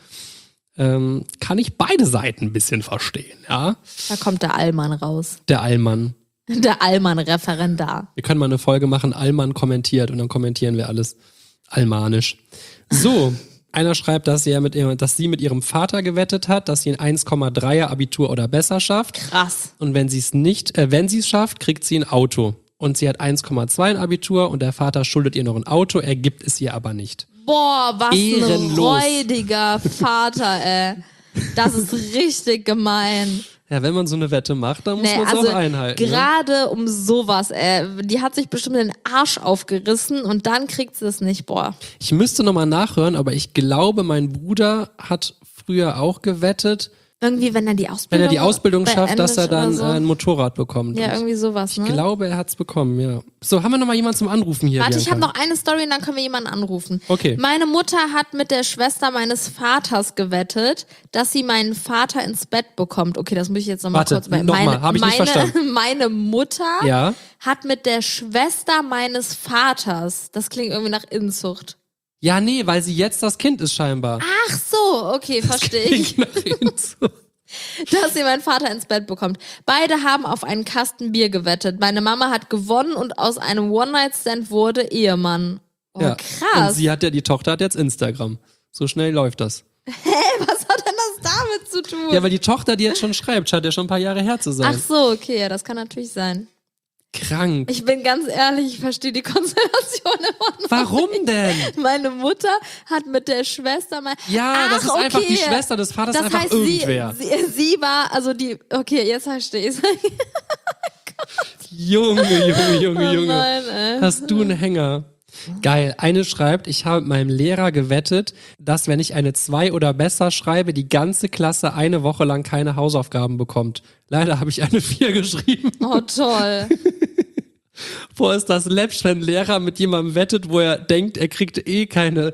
Ähm, kann ich beide Seiten ein bisschen verstehen, ja? Da kommt der Allmann raus. Der Allmann. Der Allmann-Referendar. Wir können mal eine Folge machen, Allmann kommentiert und dann kommentieren wir alles almanisch. So, einer schreibt, dass sie, ja mit ihrem, dass sie mit ihrem Vater gewettet hat, dass sie ein eins Komma dreier Abitur oder besser schafft. Krass. Und wenn sie es nicht, äh, wenn sie es schafft, kriegt sie ein Auto. Und sie hat eins Komma zwei ein Abitur und der Vater schuldet ihr noch ein Auto, er gibt es ihr aber nicht. Boah, was Ehrenlos. ein räudiger Vater, ey. Das ist richtig gemein. Ja, wenn man so eine Wette macht, dann muss Nee, man es also auch einhalten. Ne? gerade um sowas, äh, die hat sich bestimmt den Arsch aufgerissen und dann kriegt sie es nicht, boah. Ich müsste nochmal nachhören, aber ich glaube, mein Bruder hat früher auch gewettet, Irgendwie, wenn er die Ausbildung wenn er die Ausbildung schafft, dass er dann beendet äh, oder so. ein Motorrad bekommt. Ja, Und irgendwie sowas, ne? ich glaube, er hat's bekommen, ja. So, haben wir nochmal jemanden zum Anrufen hier? Warte, ich Bianca? habe noch eine Story und dann können wir jemanden anrufen. Okay. Meine Mutter hat mit der Schwester meines Vaters gewettet, dass sie meinen Vater ins Bett bekommt. Okay, das muss ich jetzt nochmal Warte, kurz... bei- noch meine, mal, hab ich nicht meine, verstanden. Meine Mutter Ja. hat mit der Schwester meines Vaters, das klingt irgendwie nach Inzucht. Ja, nee, weil sie jetzt das Kind ist scheinbar. Ach so, okay, verstehe ich. Klingt nach Inzucht. Dass sie meinen Vater ins Bett bekommt. Beide haben auf einen Kasten Bier gewettet. Meine Mama hat gewonnen und aus einem One-Night-Stand wurde Ehemann. Oh, Ja. krass. Und sie hat ja, die Tochter hat jetzt Instagram. So schnell läuft das. Was hat denn das damit zu tun? Ja, weil die Tochter, die jetzt schon schreibt, scheint ja schon ein paar Jahre her zu sein. Ach so, okay, ja, das kann natürlich sein. Krank. Ich bin ganz ehrlich, ich verstehe die Konstellation immer noch. Warum denn? Meine Mutter hat mit der Schwester mal. Ja, das Ach, ist einfach die okay. Schwester des Vaters, Das einfach heißt, irgendwer. sie, sie, sie war, also die, okay, jetzt verstehe ich es. Junge, Junge, Junge, Oh Junge. nein, ey. Hast du einen Hänger? Geil. Eine schreibt, ich habe mit meinem Lehrer gewettet, dass wenn ich eine zwei oder besser schreibe, die ganze Klasse eine Woche lang keine Hausaufgaben bekommt. Leider habe ich eine vier geschrieben. Oh, toll. Boah, ist das läppisch, wenn ein Lehrer mit jemandem wettet, wo er denkt, er kriegt eh keine...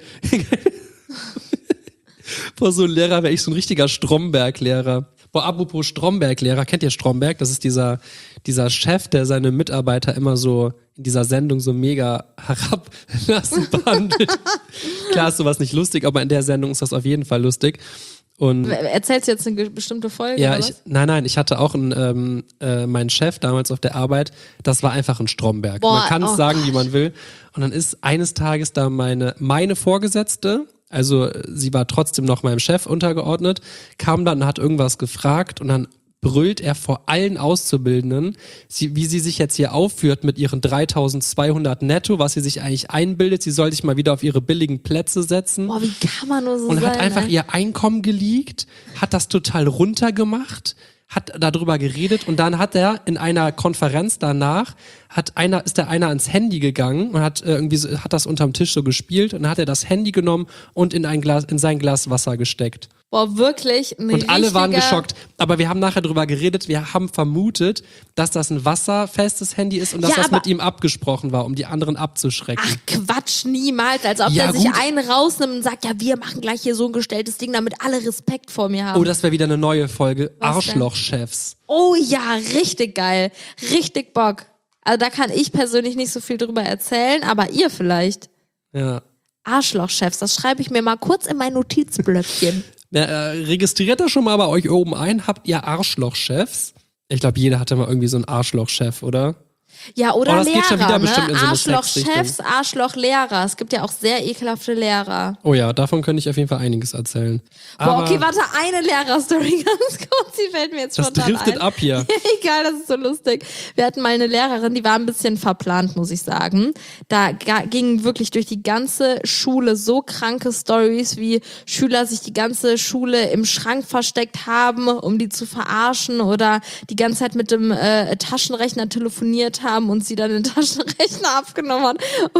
Boah, so ein Lehrer wäre ich so ein richtiger Stromberg-Lehrer. Boah, apropos Stromberg-Lehrer, kennt ihr Stromberg? Das ist dieser, dieser Chef, der seine Mitarbeiter immer so in dieser Sendung so mega herablassen behandelt. Klar ist sowas nicht lustig, aber in der Sendung ist das auf jeden Fall lustig. Und Erzählst du jetzt eine ge- bestimmte Folge? ja, oder ich, was? nein, nein, ich hatte auch einen, ähm, äh, meinen Chef damals auf der Arbeit, das war einfach ein Stromberg. Boah, man kann es oh sagen, Gott. wie man will. Und dann ist eines Tages da meine, meine Vorgesetzte, also sie war trotzdem noch meinem Chef untergeordnet, kam dann und hat irgendwas gefragt und dann brüllt er vor allen Auszubildenden, sie, wie sie sich jetzt hier aufführt mit ihren dreitausendzweihundert netto, was sie sich eigentlich einbildet, sie soll sich mal wieder auf ihre billigen Plätze setzen. Boah, wie kann man nur so Und sein? hat einfach ey? ihr Einkommen geleakt, hat das total runtergemacht, hat darüber geredet und dann hat er in einer Konferenz danach, hat einer, ist der einer ans Handy gegangen und hat äh, irgendwie so, hat das unterm Tisch so gespielt und dann hat er das Handy genommen und in ein Glas, in sein Glas Wasser gesteckt. Boah, wirklich ein Und alle waren richtiger- geschockt. Aber wir haben nachher drüber geredet, wir haben vermutet, dass das ein wasserfestes Handy ist und dass Ja, das aber- mit ihm abgesprochen war, um die anderen abzuschrecken. Ach Quatsch, niemals. Als ob Ja, der sich gut. einen rausnimmt und sagt, ja, wir machen gleich hier so ein gestelltes Ding, damit alle Respekt vor mir haben. Oh, das wäre wieder eine neue Folge. Was denn? Arschlochchefs. Oh ja, richtig geil. Richtig Bock. Also da kann ich persönlich nicht so viel drüber erzählen, aber ihr vielleicht. Ja. Arschlochchefs, das schreibe ich mir mal kurz in mein Notizblöckchen. Ja, äh, registriert das schon mal bei euch oben ein? Habt ihr Arschlochchefs? Ich glaube, jeder hatte mal irgendwie so einen Arschlochchef, oder? Ja, oder Oh, das Lehrer, geht schon wieder ne? bestimmt in so eine Arschlochchefs, Arschlochlehrer. Es gibt ja auch sehr ekelhafte Lehrer. Oh ja, davon könnte ich auf jeden Fall einiges erzählen. Boah, Aber okay, warte, eine Lehrerstory ganz kurz, die fällt mir jetzt das spontan driftet ein. ab hier. Egal, das ist so lustig. Wir hatten mal eine Lehrerin, die war ein bisschen verplant, muss ich sagen. Da ga- gingen wirklich durch die ganze Schule so kranke Stories, wie Schüler sich die ganze Schule im Schrank versteckt haben, um die zu verarschen oder die ganze Zeit mit dem äh, Taschenrechner telefoniert haben und sie dann den Taschenrechner abgenommen hat und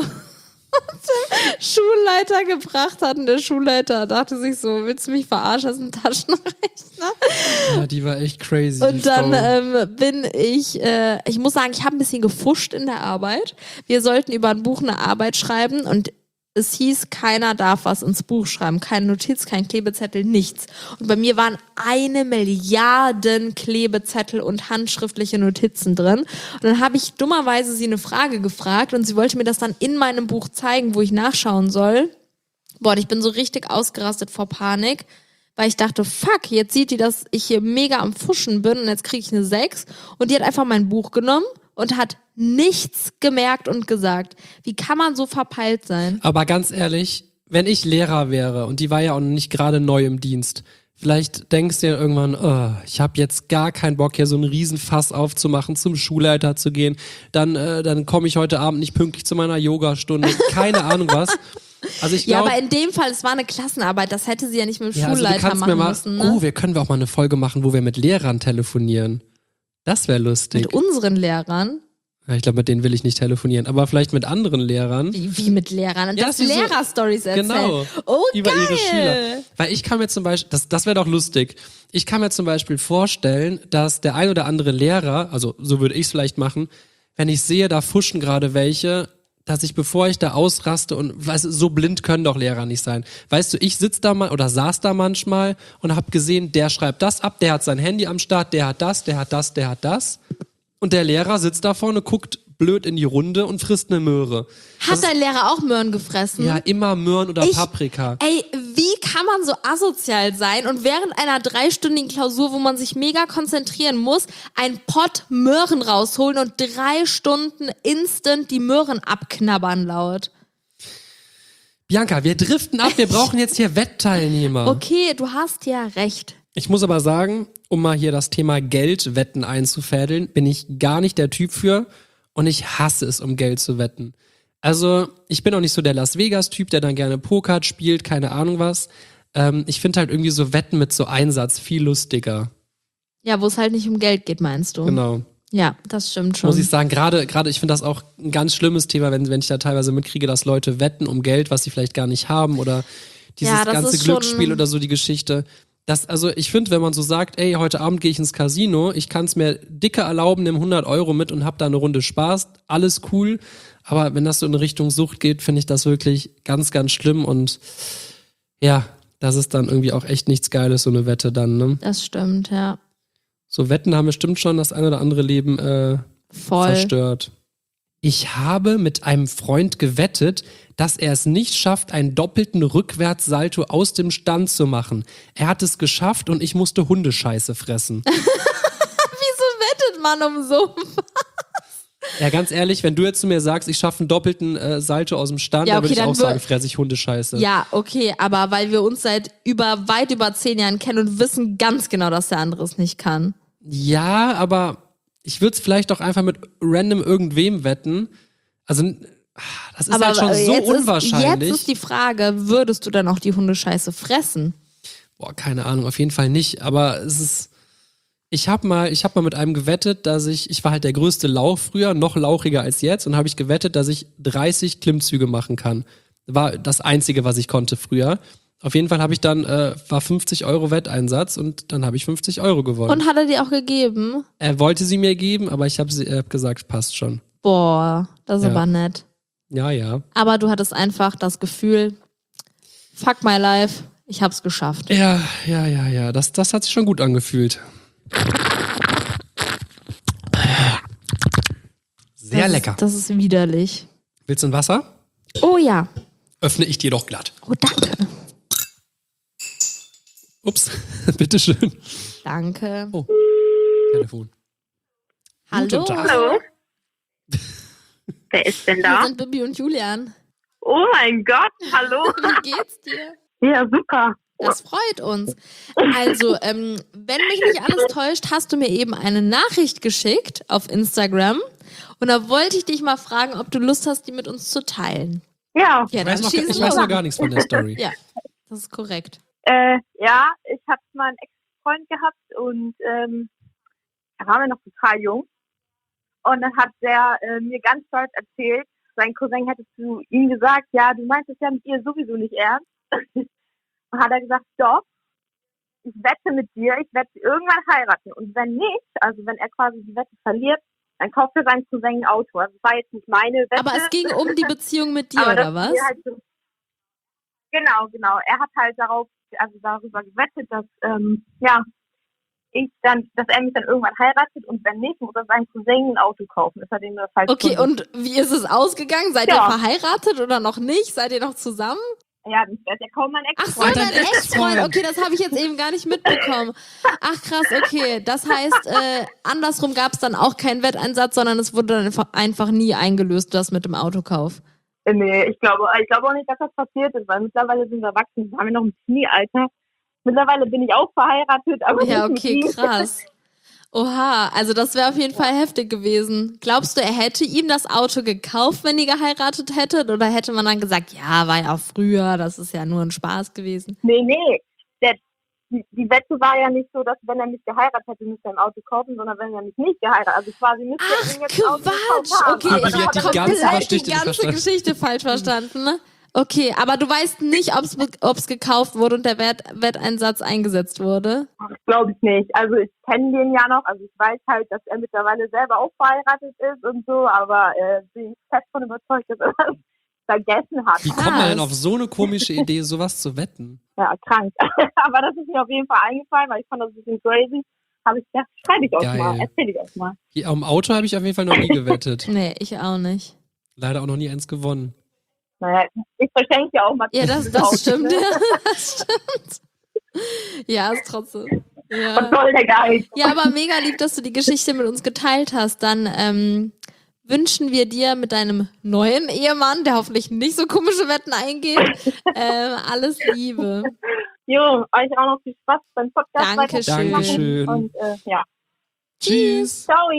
dem Schulleiter gebracht hat. Und der Schulleiter dachte sich so, willst du mich verarschen? Das ist ein Taschenrechner. Ja, die war echt crazy. die Und dann Frau. ähm, bin ich, äh, ich muss sagen, ich habe ein bisschen gefuscht in der Arbeit. Wir sollten über ein Buch eine Arbeit schreiben und es hieß, keiner darf was ins Buch schreiben. Keine Notiz, kein Klebezettel, nichts. Und bei mir waren eine Milliarden Klebezettel und handschriftliche Notizen drin. Und dann habe ich dummerweise sie eine Frage gefragt und sie wollte mir das dann in meinem Buch zeigen, wo ich nachschauen soll. Boah, und ich bin so richtig ausgerastet vor Panik, weil ich dachte, fuck, jetzt sieht die, dass ich hier mega am Fuschen bin und jetzt kriege ich eine sechs. Und die hat einfach mein Buch genommen und hat nichts gemerkt und gesagt. Wie kann man so verpeilt sein? Aber ganz ehrlich, wenn ich Lehrer wäre und die war ja auch nicht gerade neu im Dienst, vielleicht denkst du ja irgendwann, oh, ich habe jetzt gar keinen Bock, hier so einen Riesenfass aufzumachen, zum Schulleiter zu gehen. Dann, äh, dann komme ich heute Abend nicht pünktlich zu meiner Yogastunde. Keine Ahnung was. Also ich Ja, glaube, aber in dem Fall, es war eine Klassenarbeit, das hätte sie ja nicht mit dem ja, also du Schulleiter kannst mir machen mal, müssen. Ne? oh, wir können wir auch mal eine Folge machen, wo wir mit Lehrern telefonieren. Das wäre lustig. Mit unseren Lehrern. Ja, ich glaube, mit denen will ich nicht telefonieren, aber vielleicht mit anderen Lehrern. Wie, wie mit Lehrern? Und Ja, das dass die so- Lehrer-Stories erzählen. Genau. Oh, Über geil. ihre Schüler. Weil ich kann mir zum Beispiel, das, das wäre doch lustig. Ich kann mir zum Beispiel vorstellen, dass der ein oder andere Lehrer, also so würde ich es vielleicht machen, wenn ich sehe, da fuschen gerade welche, dass ich, bevor ich da ausraste und weißt du, so blind können doch Lehrer nicht sein. Weißt du, ich sitz da mal oder saß da manchmal und habe gesehen, der schreibt das ab, der hat sein Handy am Start, der hat das, der hat das, der hat das. Und der Lehrer sitzt da vorne, guckt blöd in die Runde und frisst eine Möhre. Hat dein Lehrer auch Möhren gefressen? Ja, immer Möhren oder Ich- Paprika. Ey, wie kann man so asozial sein und während einer dreistündigen Klausur, wo man sich mega konzentrieren muss, ein Pott Möhren rausholen und drei Stunden instant die Möhren abknabbern laut? Bianca, wir driften ab, wir brauchen jetzt hier Wettteilnehmer. Okay, du hast ja recht. Ich muss aber sagen, um mal hier das Thema Geldwetten einzufädeln, bin ich gar nicht der Typ für und ich hasse es, um Geld zu wetten. Also, ich bin auch nicht so der Las Vegas-Typ, der dann gerne Poker spielt, keine Ahnung was. Ähm, ich finde halt irgendwie so Wetten mit so Einsatz viel lustiger. Ja, wo es halt nicht um Geld geht, meinst du? Genau. Ja, das stimmt schon. Muss ich sagen, gerade, gerade, ich finde das auch ein ganz schlimmes Thema, wenn, wenn ich da teilweise mitkriege, dass Leute wetten um Geld, was sie vielleicht gar nicht haben oder dieses Ja, das ganze ist schon- Glücksspiel oder so die Geschichte. Das, also ich finde, wenn man so sagt, ey, heute Abend gehe ich ins Casino, ich kann es mir dicker erlauben, nehme hundert Euro mit und hab da eine Runde Spaß, alles cool. Aber wenn das so in Richtung Sucht geht, finde ich das wirklich ganz, ganz schlimm und ja, das ist dann irgendwie auch echt nichts Geiles, so eine Wette dann, ne? Das stimmt, ja. So Wetten haben bestimmt schon das ein oder andere Leben äh, Voll. zerstört. Ich habe mit einem Freund gewettet, dass er es nicht schafft, einen doppelten Rückwärtssalto aus dem Stand zu machen. Er hat es geschafft und ich musste Hundescheiße fressen. Wieso wettet man um so? Ja, ganz ehrlich, wenn du jetzt zu mir sagst, ich schaffe einen doppelten äh, Salto aus dem Stand, Ja, dann würde okay, ich dann auch sagen, wür- fresse ich Hundescheiße. Ja, okay, aber weil wir uns seit über weit über zehn Jahren kennen und wissen ganz genau, dass der andere es nicht kann. Ja, aber ich würde es vielleicht auch einfach mit random irgendwem wetten. Also, das ist aber halt schon so jetzt unwahrscheinlich. Ist, jetzt ist die Frage, würdest du dann auch die Hundescheiße fressen? Boah, keine Ahnung, auf jeden Fall nicht. Aber es ist. Ich habe mal, ich habe mal mit einem gewettet, dass ich, ich war halt der größte Lauch früher, noch lauchiger als jetzt, und habe ich gewettet, dass ich dreißig Klimmzüge machen kann. War das Einzige, was ich konnte früher. Auf jeden Fall habe ich dann, äh, war fünfzig Euro Wetteinsatz und dann habe ich fünfzig Euro gewonnen. Und hat er dir auch gegeben? Er wollte sie mir geben, aber ich habe äh, hab gesagt, passt schon. Boah, das ist Ja. aber nett. Ja, ja. Aber du hattest einfach das Gefühl, fuck my life, ich hab's geschafft. Ja, ja, ja, ja. Das, das hat sich schon gut angefühlt. Sehr das lecker. Ist, das ist widerlich. Willst du ein Wasser? Oh ja. Öffne ich dir doch glatt. Oh, danke. Ups, bitteschön. Danke. Oh, Telefon. Hallo. Guten Tag. Hallo? Wer ist denn Wir da? sind Bibi und Julian. Oh mein Gott, hallo. Wie geht's dir? Ja, super. Das freut uns. Also, ähm, wenn mich nicht alles täuscht, hast du mir eben eine Nachricht geschickt auf Instagram. Und da wollte ich dich mal fragen, ob du Lust hast, die mit uns zu teilen. Ja, Ja, Ich weiß, dann noch, schieß ich weiß los. noch gar nichts von der Story. Ja, das ist korrekt. äh, ja, ich habe mal einen Ex-Freund gehabt und ähm, da waren wir noch total jung. Und dann hat der äh, mir ganz stolz erzählt, sein Cousin hätte zu ihm gesagt, ja, du meinst es ja mit ihr sowieso nicht ernst. Und hat er gesagt, doch, ich wette mit dir, ich werde sie irgendwann heiraten. Und wenn nicht, also wenn er quasi die Wette verliert, dann kauft er seinen Cousin ein Auto. Also das war jetzt nicht meine Wette. Aber es ging um die Beziehung mit dir, aber oder das was? wir Halt so, genau, genau. Er hat halt darauf, also darüber gewettet, dass, ähm, ja, ich dann, dass er mich dann irgendwann heiratet und wenn nicht, muss er seinen Cousin ein Auto kaufen. Das hat ihm das halt Okay, schon- und wie ist es ausgegangen? Seid Ja. ihr verheiratet oder noch nicht? Seid ihr noch zusammen? Ja, das ist ja kaum mein Ach so, Ex-Freund. dein dein Ex-Freund. Ex-Freund. Okay, das habe ich jetzt eben gar nicht mitbekommen. Ach krass, okay. Das heißt, äh, andersrum gab es dann auch keinen Wetteinsatz, sondern es wurde dann einfach, einfach nie eingelöst, das mit dem Autokauf. Äh, Nee, ich glaube, ich glaube auch nicht, dass das passiert ist, weil mittlerweile sind wir erwachsen, wir haben ja noch ein Teenie-Alter. Mittlerweile bin ich auch verheiratet, aber Ja, nicht mit okay, ihm. krass. Oha, also das wäre auf jeden Fall heftig gewesen. Glaubst du, er hätte ihm das Auto gekauft, wenn ihr geheiratet hättet? Oder hätte man dann gesagt, ja, war ja auch früher, das ist ja nur ein Spaß gewesen? Nee, nee. Der, die, die Wette war ja nicht so, dass wenn er mich geheiratet hätte, müsste er ein Auto kaufen, sondern wenn er mich nicht geheiratet hat. Also quasi müsste er ihm jetzt ein Auto Quatsch! haben. Okay, Aber ich die hat die habe ganze komplett Geschichte die nicht ganze verstanden. Geschichte falsch verstanden, ne? Okay, aber du weißt nicht, ob es gekauft wurde und der Wett, Wetteinsatz eingesetzt wurde? Glaube ich nicht. Also ich kenne den ja noch. Also ich weiß halt, dass er mittlerweile selber auch verheiratet ist und so, aber äh, bin ich fest von überzeugt, dass er das vergessen hat. Wie kommt man denn auf so eine komische Idee, sowas zu wetten? Ja, krank. Aber das ist mir auf jeden Fall eingefallen, weil ich fand das ein bisschen crazy. Habe ich gedacht, schreibe ich euch Geil. mal, erzähle ich euch mal. Hier am Auto habe ich auf jeden Fall noch nie gewettet. Nee, ich auch nicht. Leider auch noch nie eins gewonnen. Naja, ich verschenke ja auch mal. Ja, das, das stimmt. Ja, das stimmt. Ja, ist trotzdem. Was Ja. soll der Geist? ja, aber mega lieb, dass du die Geschichte mit uns geteilt hast. Dann ähm, wünschen wir dir mit deinem neuen Ehemann, der hoffentlich nicht so komische Wetten eingeht, ähm, alles Liebe. Jo, euch auch noch viel Spaß beim Podcast. Dankeschön. Dankeschön. Und äh, ja, Tschüss. ciao.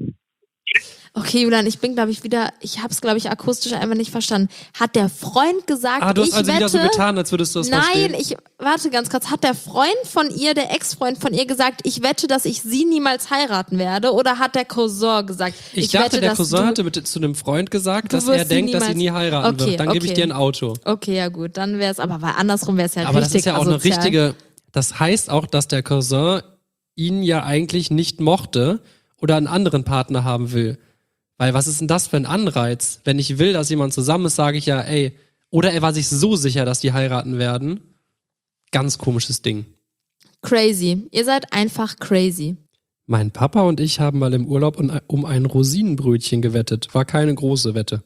Okay, Julian, ich bin, glaube ich, wieder, ich habe es, glaube ich, akustisch einfach nicht verstanden. Hat der Freund gesagt, Ah, du hast ich also wette... wieder so getan, als würdest du es verstehen. Nein, ich, warte ganz kurz. Hat der Freund von ihr, der Ex-Freund von ihr gesagt, ich wette, dass ich sie niemals heiraten werde? Oder hat der Cousin gesagt, Ich, ich, dachte, wette, der dass Cousin du... hatte mit, zu einem Freund gesagt, Du dass wirst er sie denkt, dass sie niemals- nie heiraten Okay, wird. Dann gebe ich okay. dir ein Auto. Okay, ja gut, dann wäre es, aber weil andersrum wäre es ja Aber das richtig ist ja auch eine asozial. richtige, das heißt auch, dass der Cousin ihn ja eigentlich nicht mochte oder einen anderen Partner haben will. Weil was ist denn das für ein Anreiz? Wenn ich will, dass jemand zusammen ist, sage ich ja, ey, oder er war sich so sicher, dass die heiraten werden. Ganz komisches Ding. Crazy. Ihr seid einfach crazy. Mein Papa und ich haben mal im Urlaub um ein Rosinenbrötchen gewettet. War keine große Wette.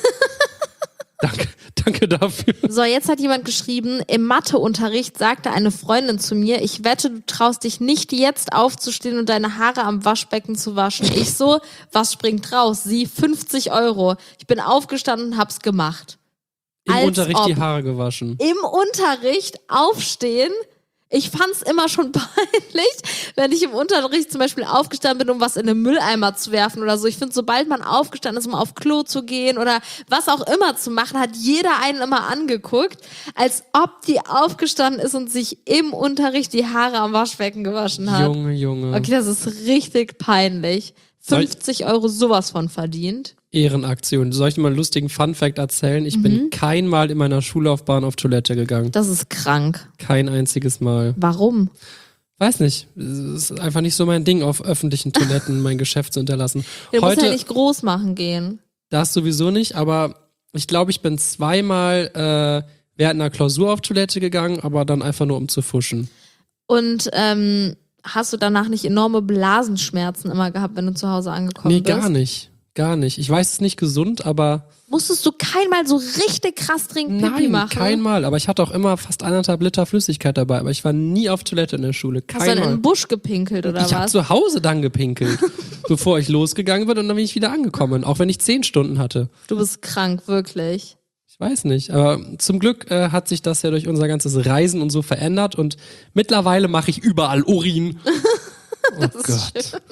Danke, danke dafür. So, jetzt hat jemand geschrieben, im Matheunterricht sagte eine Freundin zu mir, ich wette, du traust dich nicht jetzt aufzustehen und deine Haare am Waschbecken zu waschen. Ich so, was springt raus? Sie, fünfzig Euro. Ich bin aufgestanden und hab's gemacht. Im Als Unterricht ob. die Haare gewaschen. Im Unterricht aufstehen. Ich fand's immer schon peinlich, wenn ich im Unterricht zum Beispiel aufgestanden bin, um was in den Mülleimer zu werfen oder so. Ich finde, sobald man aufgestanden ist, um auf Klo zu gehen oder was auch immer zu machen, hat jeder einen immer angeguckt, als ob die aufgestanden ist und sich im Unterricht die Haare am Waschbecken gewaschen hat. Junge, Junge. Okay, das ist richtig peinlich. Soll ich- fünfzig Euro sowas von verdient. Ehrenaktion. Soll ich dir mal einen lustigen Funfact erzählen? Ich bin kein Mal in meiner Schullaufbahn auf Toilette gegangen. Das ist krank. Kein einziges Mal. Warum? Weiß nicht. Es ist einfach nicht so mein Ding, auf öffentlichen Toiletten mein Geschäft zu hinterlassen. Du musst ja Heute, nicht groß machen gehen. das sowieso nicht, aber ich glaube, ich bin zweimal äh, während einer Klausur auf Toilette gegangen, aber dann einfach nur, um zu fuschen. Und ähm, hast du danach nicht enorme Blasenschmerzen immer gehabt, wenn du zu Hause angekommen Nee, bist? gar nicht. Gar nicht. Ich weiß, es ist nicht gesund, aber Musstest du keinmal so richtig krass dringend Pipi nein, machen? kein Mal. Aber ich hatte auch immer fast anderthalb Liter Flüssigkeit dabei, aber ich war nie auf Toilette in der Schule. Hast du dann in Kein den Mal. Busch gepinkelt oder Ich habe was? zu Hause dann gepinkelt, bevor ich losgegangen bin und dann bin ich wieder angekommen, auch wenn ich zehn Stunden hatte. Du bist krank, wirklich. Ich weiß nicht, aber zum Glück äh, hat sich das ja durch unser ganzes Reisen und so verändert und mittlerweile mache ich überall Urin. Oh Das ist Gott. schön.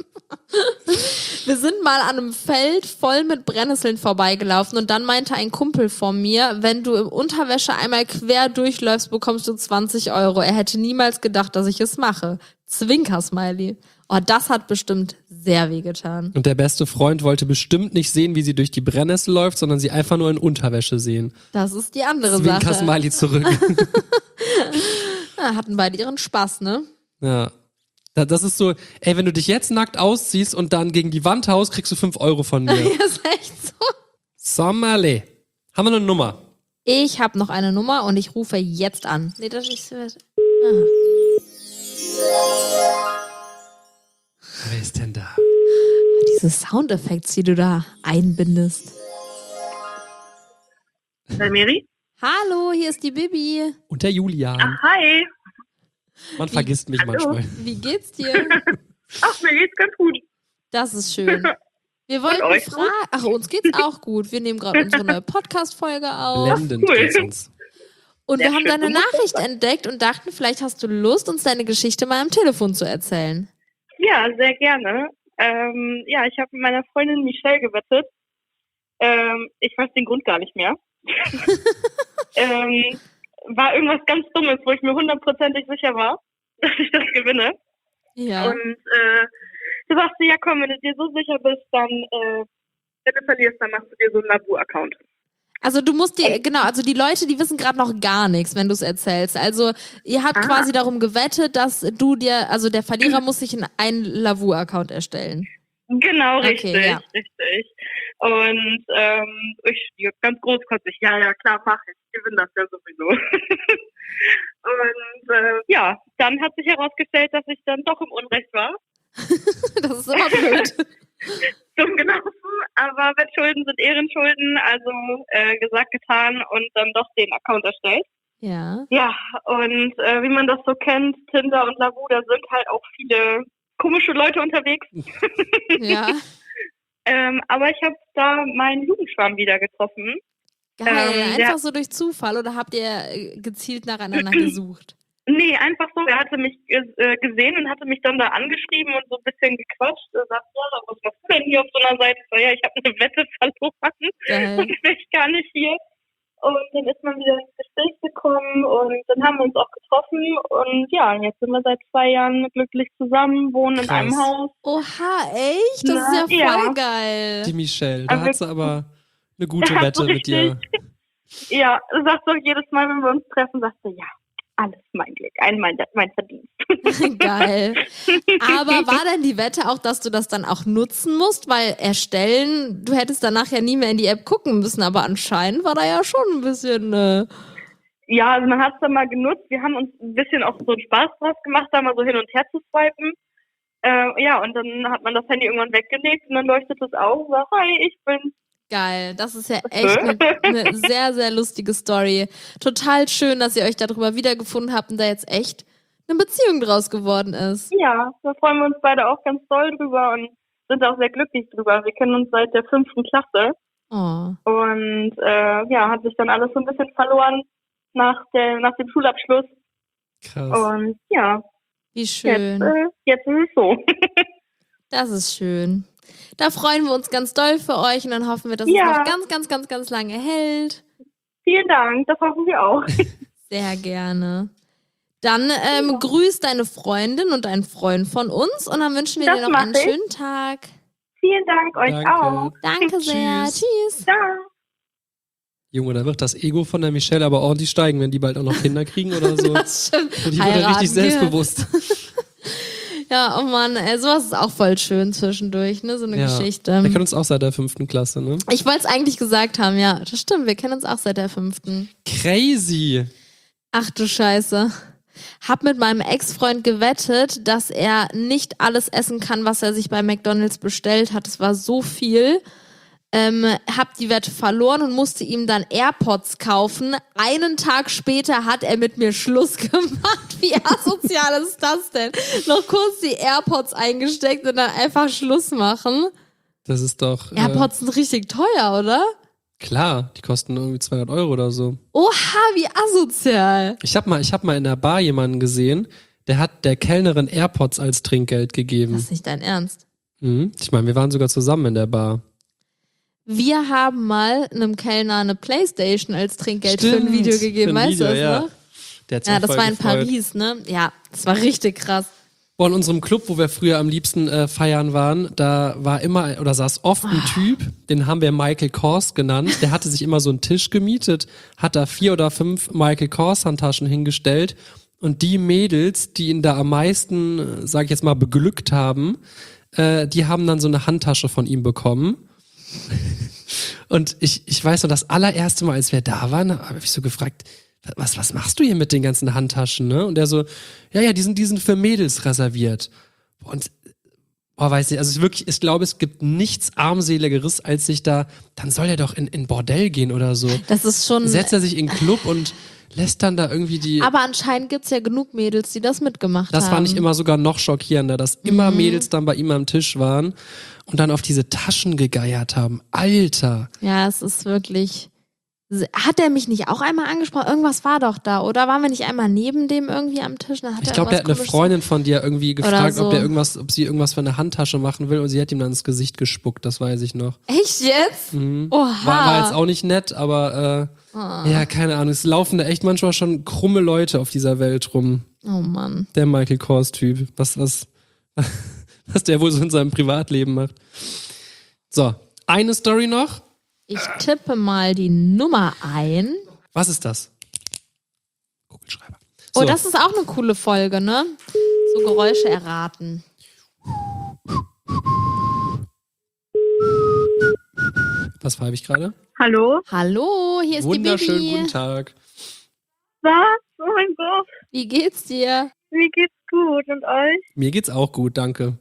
Wir sind mal an einem Feld voll mit Brennnesseln vorbeigelaufen und dann meinte ein Kumpel von mir, wenn du im Unterwäsche einmal quer durchläufst, bekommst du zwanzig Euro. Er hätte niemals gedacht, dass ich es mache. Zwinker-Smiley. Oh, das hat bestimmt sehr weh getan. Und der beste Freund wollte bestimmt nicht sehen, wie sie durch die Brennnessel läuft, sondern sie einfach nur in Unterwäsche sehen. Das ist die andere Zwinker Sache. Smiley zurück. Ja, hatten beide ihren Spaß, ne? Ja. Da- Das ist so, ey, wenn du dich jetzt nackt ausziehst und dann gegen die Wand haust, kriegst du fünf Euro von mir. Das ist echt so. Sommerle. Haben wir eine Nummer? Ich habe noch eine Nummer und ich rufe jetzt an. Nee, das ist nicht so. Ah. Wer ist denn da? Diese Soundeffekte, die du da einbindest. Bei Mary? Hallo, hier ist die Bibi. Und der Julian. Ach, hi. Man vergisst mich Hallo. manchmal. Wie geht's dir? Ach, mir geht's ganz gut. Das ist schön. Wir wollten euch fragen. Ach, uns geht's auch gut. Wir nehmen gerade unsere neue Podcast-Folge auf. Blendend cool. geht's uns. Und Sehr wir haben schön. deine Nachricht entdeckt und dachten, vielleicht hast du Lust, uns deine Geschichte mal am Telefon zu erzählen. Ja, sehr gerne. Ähm, ja, ich habe mit meiner Freundin Michelle gewettet. Ähm, ich weiß den Grund gar nicht mehr. ähm, war irgendwas ganz Dummes, wo ich mir hundertprozentig sicher war, dass ich das gewinne. Ja. Und äh, du sagst, ja komm, wenn du dir so sicher bist, dann, äh, wenn du verlierst, dann machst du dir so einen Labu-Account. Also du musst dir, genau, also die Leute, die wissen gerade noch gar nichts, wenn du es erzählst. Also ihr habt Ah. quasi darum gewettet, dass du dir, also der Verlierer muss sich einen Lavu-Account erstellen. Genau, Okay, richtig, ja. richtig. Und ähm, ich ganz großkotzig, ja, ja, klar, mach ich. Ich gewinne das ja sowieso. Und äh, ja, dann hat sich herausgestellt, dass ich dann doch im Unrecht war. Das ist immer blöd. Dumm gelaufen, aber Wettschulden sind Ehrenschulden, also äh, gesagt, getan und dann doch den Account erstellt. Ja. Ja, und äh, wie man das so kennt, Tinder und Lavu, da sind halt auch viele komische Leute unterwegs. Ja. ähm, aber ich habe da meinen Jugendschwarm wieder getroffen. Geil. Ähm, Einfach der- so durch Zufall oder habt ihr äh, gezielt nacheinander gesucht? Nee, einfach so. Er hatte mich äh, gesehen und hatte mich dann da angeschrieben und so ein bisschen gequatscht. Er sagt, ja, was machst du denn hier auf so einer Seite? Ich so, ja, ich habe eine Wette verloren Geil. und bin ich gar nicht hier. Und dann ist man wieder ins Gespräch gekommen und dann haben wir uns auch getroffen. Und ja, jetzt sind wir seit zwei Jahren glücklich zusammen, wohnen in Krass. einem Haus. Oha, echt? Das Na, ist ja voll ja. geil. Die Michelle, da Aber- hat sie aber eine gute Der hat so Wette mit dir. Ja, er sagt doch jedes Mal, wenn wir uns treffen, sagt er, ja, alles mein Glück, ein mein, mein Verdienst. Geil. Aber war denn die Wette auch, dass du das dann auch nutzen musst? Weil erstellen, du hättest danach ja nie mehr in die App gucken müssen, aber anscheinend war da ja schon ein bisschen... Äh Ja, also man hat es dann mal genutzt. Wir haben uns ein bisschen auch so einen Spaß draus gemacht, da mal so hin und her zu swipen. Äh, ja, und dann hat man das Handy irgendwann weggelegt und dann leuchtet es auf und sagt, hi, ich bin. Geil, das ist ja echt eine ne sehr, sehr lustige Story. Total schön, dass ihr euch darüber wiedergefunden habt und da jetzt echt eine Beziehung draus geworden ist. Ja, da freuen wir uns beide auch ganz doll drüber und sind auch sehr glücklich drüber. Wir kennen uns seit der fünften Klasse Oh. und äh, ja, hat sich dann alles so ein bisschen verloren nach, der, nach dem Schulabschluss. Krass. Und ja, Wie jetzt, schön. äh, jetzt ist es so. Das ist schön. Da freuen wir uns ganz doll für euch und dann hoffen wir, dass Ja. es noch ganz, ganz, ganz, ganz lange hält. Vielen Dank, das hoffen wir auch. Sehr gerne. Dann ähm, grüß deine Freundin und deinen Freund von uns und dann wünschen wir Das dir noch mach einen ich. schönen Tag. Vielen Dank euch Danke. auch. Danke sehr. Tschüss. Tschüss. Ciao. Junge, da wird das Ego von der Michelle aber ordentlich steigen, wenn die bald auch noch Kinder kriegen oder so. Das stimmt. Die wird ja Heiraten richtig selbstbewusst. Ja, oh Mann, ey, sowas ist auch voll schön zwischendurch, ne, so eine Ja. Geschichte. Wir kennen uns auch seit der fünften Klasse, ne? Ich wollte es eigentlich gesagt haben, ja, das stimmt, wir kennen uns auch seit der fünften. Crazy. Ach du Scheiße. Hab mit meinem Ex-Freund gewettet, dass er nicht alles essen kann, was er sich bei McDonald's bestellt hat. Es war so viel. Ähm, hab die Wette verloren und musste ihm dann AirPods kaufen. Einen Tag später hat er mit mir Schluss gemacht. Wie asozial ist das denn? Noch kurz die AirPods eingesteckt und dann einfach Schluss machen. Das ist doch. Äh, AirPods sind richtig teuer, oder? Klar, die kosten irgendwie zweihundert Euro oder so. Oha, wie asozial. Ich hab mal, ich hab mal in der Bar jemanden gesehen, der hat der Kellnerin AirPods als Trinkgeld gegeben. Das ist nicht dein Ernst. Mhm. Ich meine, wir waren sogar zusammen in der Bar. Wir haben mal einem Kellner eine Playstation als Trinkgeld für ein Stimmt, Video gegeben, für ein weißt du Video, das, ja. ne? Der hat sich Ja, auch das voll war in gefreut. Paris, ne? Ja, das war richtig krass. Boah, in unserem Club, wo wir früher am liebsten äh, feiern waren, da war immer oder saß oft ein Typ, den haben wir Michael Kors genannt. Der hatte sich immer so einen Tisch gemietet, hat da vier oder fünf Michael Kors Handtaschen hingestellt und die Mädels, die ihn da am meisten, äh, sag ich jetzt mal, beglückt haben, äh, die haben dann so eine Handtasche von ihm bekommen. Und ich, ich weiß noch, das allererste Mal, als wir da waren, habe ich so gefragt, was, was machst du hier mit den ganzen Handtaschen, ne? Und er so, ja, ja, die sind, die sind für Mädels reserviert. Und, oh, weiß nicht, also wirklich, ich glaube, es gibt nichts armseligeres, als sich da, dann soll er doch in, in Bordell gehen oder so. Das ist schon. Setzt er sich in den Club und lässt dann da irgendwie die, Aber anscheinend gibt's ja genug Mädels, die das mitgemacht das haben. fand ich immer sogar noch schockierender, dass immer Mhm. Mädels dann bei ihm am Tisch waren und dann auf diese Taschen gegeiert haben. Alter. Ja, es ist wirklich Hat der mich nicht auch einmal angesprochen? Irgendwas war doch da, oder? Waren wir nicht einmal neben dem irgendwie am Tisch? Dann hat Ich er glaube, der hat eine irgendwas Freundin von dir irgendwie gefragt, so. ob der irgendwas, ob sie irgendwas für eine Handtasche machen will und sie hat ihm dann ins Gesicht gespuckt, das weiß ich noch. Echt jetzt? Mhm. Oha. War, war jetzt auch nicht nett, aber äh, Oh. ja, keine Ahnung. Es laufen da echt manchmal schon krumme Leute auf dieser Welt rum. Oh Mann. Der Michael Kors-Typ. Was, was, was der wohl so in seinem Privatleben macht. So, eine Story noch. Ich tippe mal die Nummer ein. Was ist das? Kugelschreiber. So. Oh, das ist auch eine coole Folge, ne? So Geräusche erraten. Was pfeife ich gerade? Hallo? Hallo, hier ist die Wunderschönen Bibi. guten Tag. Was? Oh mein Gott. Wie geht's dir? Mir geht's gut. Und euch? Mir geht's auch gut, danke.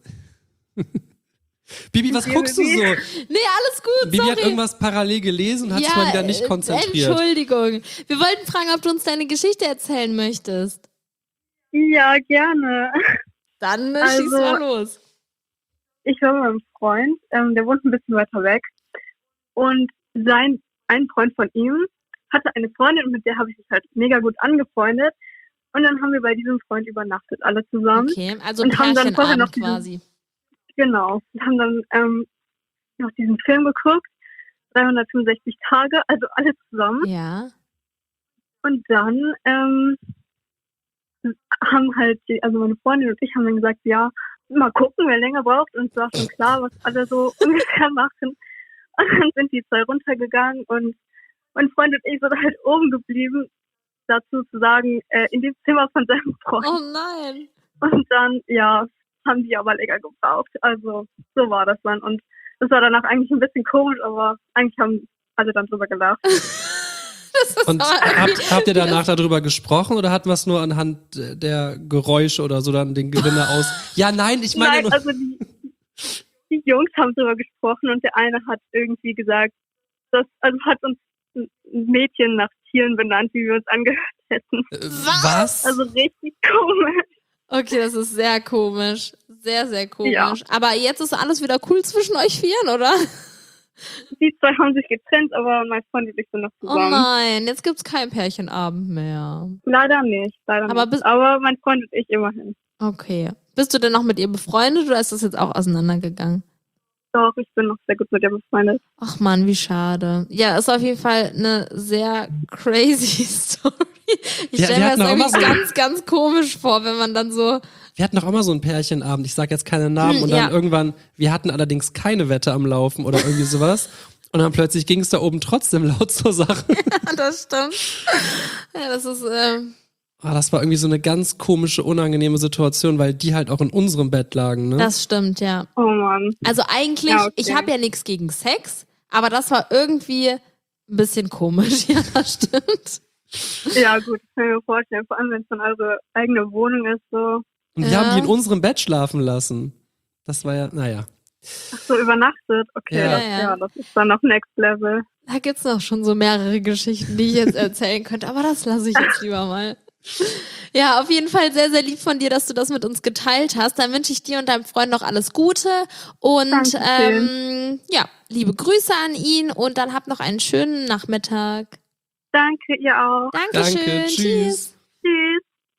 Bibi, was Bibi, guckst du Bibi. so? Nee, alles gut, Bibi sorry. hat irgendwas parallel gelesen und hat sich mal wieder nicht äh, konzentriert. Entschuldigung. Wir wollten fragen, ob du uns deine Geschichte erzählen möchtest. Ja, gerne. Dann äh, Also- schieß mal los. Ich war mit meinem Freund, ähm, der wohnt ein bisschen weiter weg. Und sein, ein Freund von ihm hatte eine Freundin, mit der habe ich mich halt mega gut angefreundet. Und dann haben wir bei diesem Freund übernachtet, alle zusammen. Okay, also Und haben dann vorher noch Pärchenabend diesen- quasi. Genau. Und haben dann ähm, noch diesen Film geguckt. dreihundertfünfundsechzig Tage, also alle zusammen. Ja. Und dann ähm, haben halt, die, also meine Freundin und ich haben dann gesagt, ja, mal gucken, wer länger braucht. Und es war schon klar, was alle so ungefähr machen. Und dann sind die zwei runtergegangen und mein Freund und ich sind halt oben geblieben, dazu zu sagen, äh, in dem Zimmer von seinem Freund. Oh nein. Und dann, ja, haben die aber länger gebraucht. Also so war das dann. Und das war danach eigentlich ein bisschen komisch, aber eigentlich haben alle dann drüber gelacht. Das ist Und aber habt, habt ihr danach darüber gesprochen oder hatten wir es nur anhand der Geräusche oder so dann den Gewinner aus? Ja, nein, ich meine Nein, nur, also die, die Jungs haben drüber gesprochen und der eine hat irgendwie gesagt, dass, also hat uns ein Mädchen nach Tieren benannt, wie wir uns angehört hätten. äh, was? Also richtig komisch. Okay, das ist sehr komisch. Sehr, sehr komisch. Ja. Aber jetzt ist alles wieder cool zwischen euch Vieren, oder? Die zwei haben sich getrennt, aber mein Freund und ich sind noch Oh zusammen. nein, jetzt gibt's keinen Pärchenabend mehr. Leider nicht, leider Aber nicht. bis- Aber mein Freund und ich immerhin. Okay. Bist du denn noch mit ihr befreundet oder ist das jetzt auch auseinandergegangen? Doch, ich bin noch sehr gut mit ihr befreundet. Ach man, wie schade. Ja, ist auf jeden Fall eine sehr crazy Story. Ich Ja, stelle wir mir das hatten auch irgendwie immer so- ganz, ganz komisch vor, wenn man dann so... Wir hatten doch immer so einen Pärchenabend, ich sage jetzt keine Namen, Hm, und dann ja. irgendwann, wir hatten allerdings keine Wette am Laufen oder irgendwie sowas. Und dann plötzlich ging es da oben trotzdem laut zur Sache. Das stimmt. Ja, das ist... Ähm, Ah, das war irgendwie so eine ganz komische, unangenehme Situation, weil die halt auch in unserem Bett lagen, ne? das stimmt, ja. Oh Mann. Also eigentlich, Ja, okay. ich habe ja nichts gegen Sex, aber das war irgendwie ein bisschen komisch. Ja, das stimmt. Ja gut, das kann ich mir vorstellen. Vor allem, wenn es dann eure eigene Wohnung ist, so. Und wir Ja. haben die in unserem Bett schlafen lassen. Das war ja, naja. Ach so, übernachtet. Okay, Ja. das, Ja, ja. ja, das ist dann noch Next Level. Da gibt's noch schon so mehrere Geschichten, die ich jetzt erzählen könnte, aber das lasse ich jetzt lieber mal. Ja, auf jeden Fall sehr, sehr lieb von dir, dass du das mit uns geteilt hast. Dann wünsche ich dir und deinem Freund noch alles Gute und Dankeschön. ähm, ja, liebe Grüße an ihn und dann habt noch einen schönen Nachmittag. Danke, ihr auch. Dankeschön. Danke, tschüss. Tschüss. Tschüss.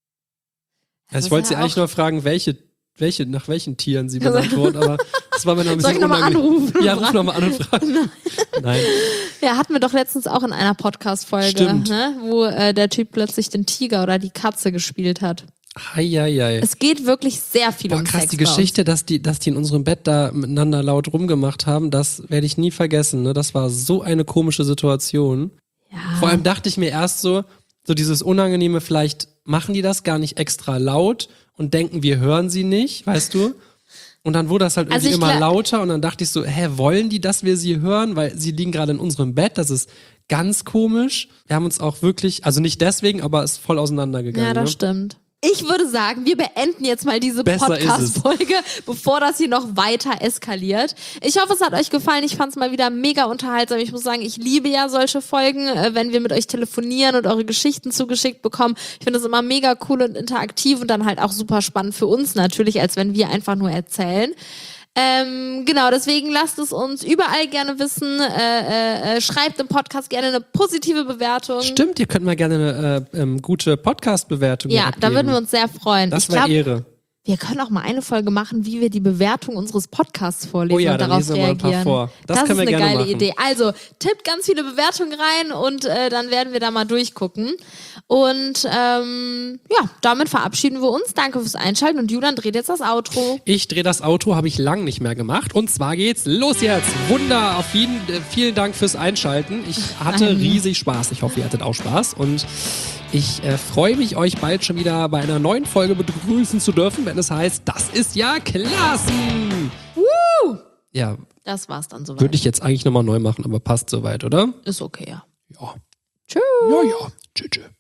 Also ich ist wollte sie ja eigentlich auch- nur fragen, welche, welche, nach welchen Tieren sie benannt wurden, aber das war mir noch ein Soll bisschen ich nochmal unangenehm. anrufen? Ja, ruf nochmal an und frag. Nein. Ja, hatten wir doch letztens auch in einer Podcast-Folge, Stimmt. ne, wo äh, der Typ plötzlich den Tiger oder die Katze gespielt hat. Heieiei. Es geht wirklich sehr viel Boah, um krass, Sex die bei uns. Geschichte, dass die, dass die in unserem Bett da miteinander laut rumgemacht haben, das werde ich nie vergessen. Ne? Das war so eine komische Situation. Ja. Vor allem dachte ich mir erst so, so dieses Unangenehme, vielleicht machen die das gar nicht extra laut und denken, wir hören sie nicht, weißt du? Und dann wurde das halt Also irgendwie ich immer gla- lauter und dann dachte ich so, hä, wollen die, dass wir sie hören? Weil sie liegen gerade in unserem Bett, das ist ganz komisch. Wir haben uns auch wirklich, also nicht deswegen, aber es ist voll auseinandergegangen. Ja, das ne? stimmt. Ich würde sagen, wir beenden jetzt mal diese Besser ist es. Podcast-Folge, bevor das hier noch weiter eskaliert. Ich hoffe, es hat euch gefallen. Ich fand es mal wieder mega unterhaltsam. Ich muss sagen, ich liebe ja solche Folgen, äh, wenn wir mit euch telefonieren und eure Geschichten zugeschickt bekommen. Ich finde das immer mega cool und interaktiv und dann halt auch super spannend für uns natürlich, als wenn wir einfach nur erzählen. Ähm, genau, deswegen lasst es uns überall gerne wissen. Äh, äh, schreibt im Podcast gerne eine positive Bewertung. Stimmt, ihr könnt mal gerne eine äh, ähm, gute Podcast-Bewertung Ja, abgeben. da würden wir uns sehr freuen. Das ich wäre glaub, Ehre. Wir können auch mal eine Folge machen, wie wir die Bewertung unseres Podcasts vorlesen Oh ja, und dann darauf lesen wir mal ein paar reagieren. vor. Das können ist wir eine gerne geile machen. Idee. Also tippt ganz viele Bewertungen rein und äh, dann werden wir da mal durchgucken. Und ähm, ja, damit verabschieden wir uns. Danke fürs Einschalten und Julian dreht jetzt das Outro. Ich drehe das Auto, habe ich lang nicht mehr gemacht. Und zwar geht's los jetzt. Wunder, auf jeden, äh, vielen Dank fürs Einschalten. Ich hatte Nein. riesig Spaß. Ich hoffe, ihr hattet auch Spaß. Und ich äh, freue mich, euch bald schon wieder bei einer neuen Folge begrüßen zu dürfen, wenn es heißt, das ist ja Klassen. Woo! Ja, Das war's dann soweit. würde ich jetzt eigentlich nochmal neu machen, aber passt soweit, oder? Ist okay, ja. Ja. Tschüss. Ja, ja. Tschüss. tschüss.